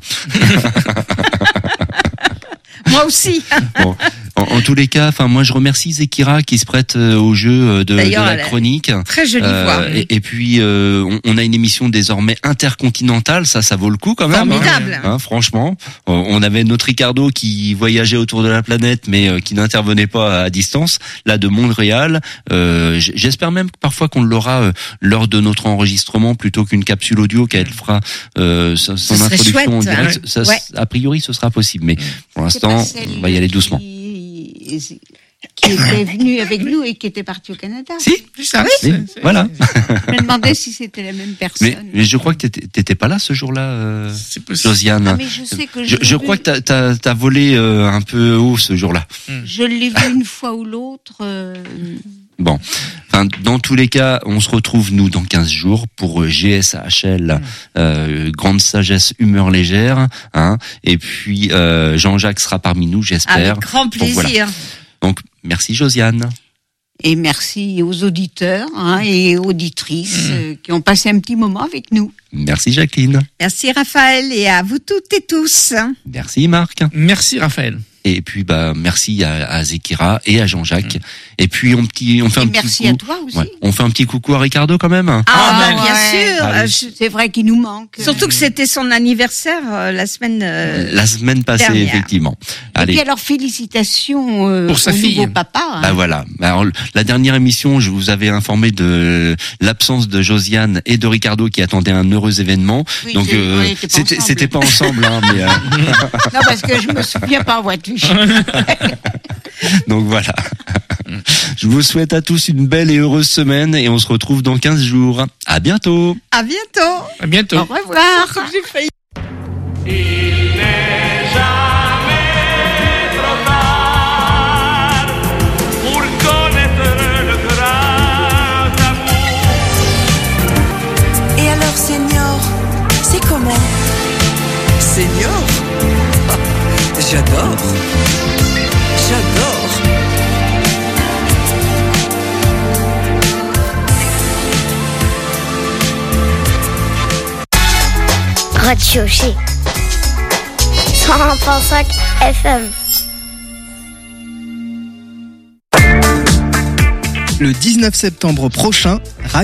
Speaker 3: Moi aussi.
Speaker 2: Bon, en, en tous les cas, enfin, moi, je remercie Zekira qui se prête euh, au jeu euh, de, de
Speaker 3: D'ailleurs,
Speaker 2: la
Speaker 3: elle a
Speaker 2: chronique.
Speaker 3: Très jolie
Speaker 2: Euh,
Speaker 3: voix.
Speaker 2: et, et puis, euh, on, on a une émission désormais intercontinentale, ça, ça vaut le coup quand même.
Speaker 3: Formidable.
Speaker 2: Hein, hein, franchement, on on avait notre Ricardo qui voyageait autour de la planète, mais euh, qui n'intervenait pas à distance. Là, de Montréal, euh, j- j'espère même que parfois qu'on l'aura euh, lors de notre enregistrement plutôt qu'une capsule audio qu'elle fera euh, son son
Speaker 3: serait
Speaker 2: introduction en
Speaker 3: chouette,
Speaker 2: direct.
Speaker 3: hein.
Speaker 2: Ça,
Speaker 3: Ouais.
Speaker 2: a priori, ce sera possible, mais pour
Speaker 1: C'est pas
Speaker 2: l'instant,
Speaker 1: celle
Speaker 2: on va y aller doucement.
Speaker 1: Qui, qui était venue avec nous et qui était partie au Canada.
Speaker 2: Si,
Speaker 4: C'est ça.
Speaker 1: Oui.
Speaker 4: c'est-
Speaker 2: Oui,
Speaker 4: c'est-
Speaker 2: voilà.
Speaker 1: Je me demandais si c'était la même personne.
Speaker 2: Mais, mais je crois que t'étais t'étais pas là ce jour-là, euh,
Speaker 4: C'est possible.
Speaker 2: Josiane.
Speaker 1: Ah, mais je sais que
Speaker 2: je,
Speaker 1: je,
Speaker 2: je
Speaker 1: l'ai
Speaker 2: crois
Speaker 1: vu-
Speaker 2: que t'as t'as t'as volé euh, un peu haut ce jour-là.
Speaker 1: je l'ai vu une fois ou l'autre. euh,
Speaker 2: Bon, enfin, dans tous les cas, on se retrouve nous dans quinze jours pour euh, G S H L, euh, grande sagesse, humeur légère, hein. Et puis euh, Jean-Jacques sera parmi nous, j'espère.
Speaker 3: Avec grand
Speaker 2: Donc, voilà.
Speaker 3: plaisir.
Speaker 2: Donc merci Josiane.
Speaker 1: Et merci aux auditeurs hein, et auditrices euh, qui ont passé un petit moment avec nous.
Speaker 2: Merci Jacqueline.
Speaker 3: Merci Raphaël et à vous toutes et tous.
Speaker 2: Merci Marc.
Speaker 4: Merci Raphaël.
Speaker 2: Et puis bah merci à, à Zekira et à Jean-Jacques. Et puis on petit on fait
Speaker 1: Et
Speaker 2: un petit
Speaker 1: merci
Speaker 2: coup-
Speaker 1: à toi aussi.
Speaker 2: Ouais, on fait un petit coucou à Ricardo quand même.
Speaker 3: Ah,
Speaker 1: Ah,
Speaker 3: bah, bien
Speaker 1: ouais.
Speaker 3: sûr.
Speaker 2: Allez.
Speaker 3: Euh, je-
Speaker 1: C'est vrai qu'il nous manque.
Speaker 3: Surtout que c'était son anniversaire euh, la semaine. euh,
Speaker 2: La semaine passée,
Speaker 3: dernière.
Speaker 2: effectivement.
Speaker 1: Et
Speaker 2: Allez.
Speaker 1: puis alors félicitations euh,
Speaker 4: Pour sa
Speaker 1: au
Speaker 4: fille.
Speaker 1: nouveau papa. hein.
Speaker 2: Bah voilà. Alors, la dernière émission, je vous avais informé de l'absence de Josiane et de Ricardo qui attendaient un heureux événement.
Speaker 1: Oui,
Speaker 2: Donc
Speaker 1: c'est-
Speaker 2: euh,
Speaker 1: on était pas
Speaker 2: c'était
Speaker 1: ensemble.
Speaker 2: c'était pas ensemble, hein, mais euh,
Speaker 1: Non, parce que je me souviens pas avoir touché.
Speaker 2: donc voilà. Je vous souhaite à tous une belle et heureuse semaine et on se retrouve dans quinze jours. À bientôt.
Speaker 3: À bientôt.
Speaker 4: À bientôt.
Speaker 1: Au revoir.
Speaker 3: J'ai failli.
Speaker 11: Il n'est jamais trop tard pour connaître le grand amour.
Speaker 12: Et alors, Senior, c'est comment? Senior? J'adore. J'adore.
Speaker 13: Radio G. cent un virgule cinq F M.
Speaker 14: Le dix-neuf septembre prochain,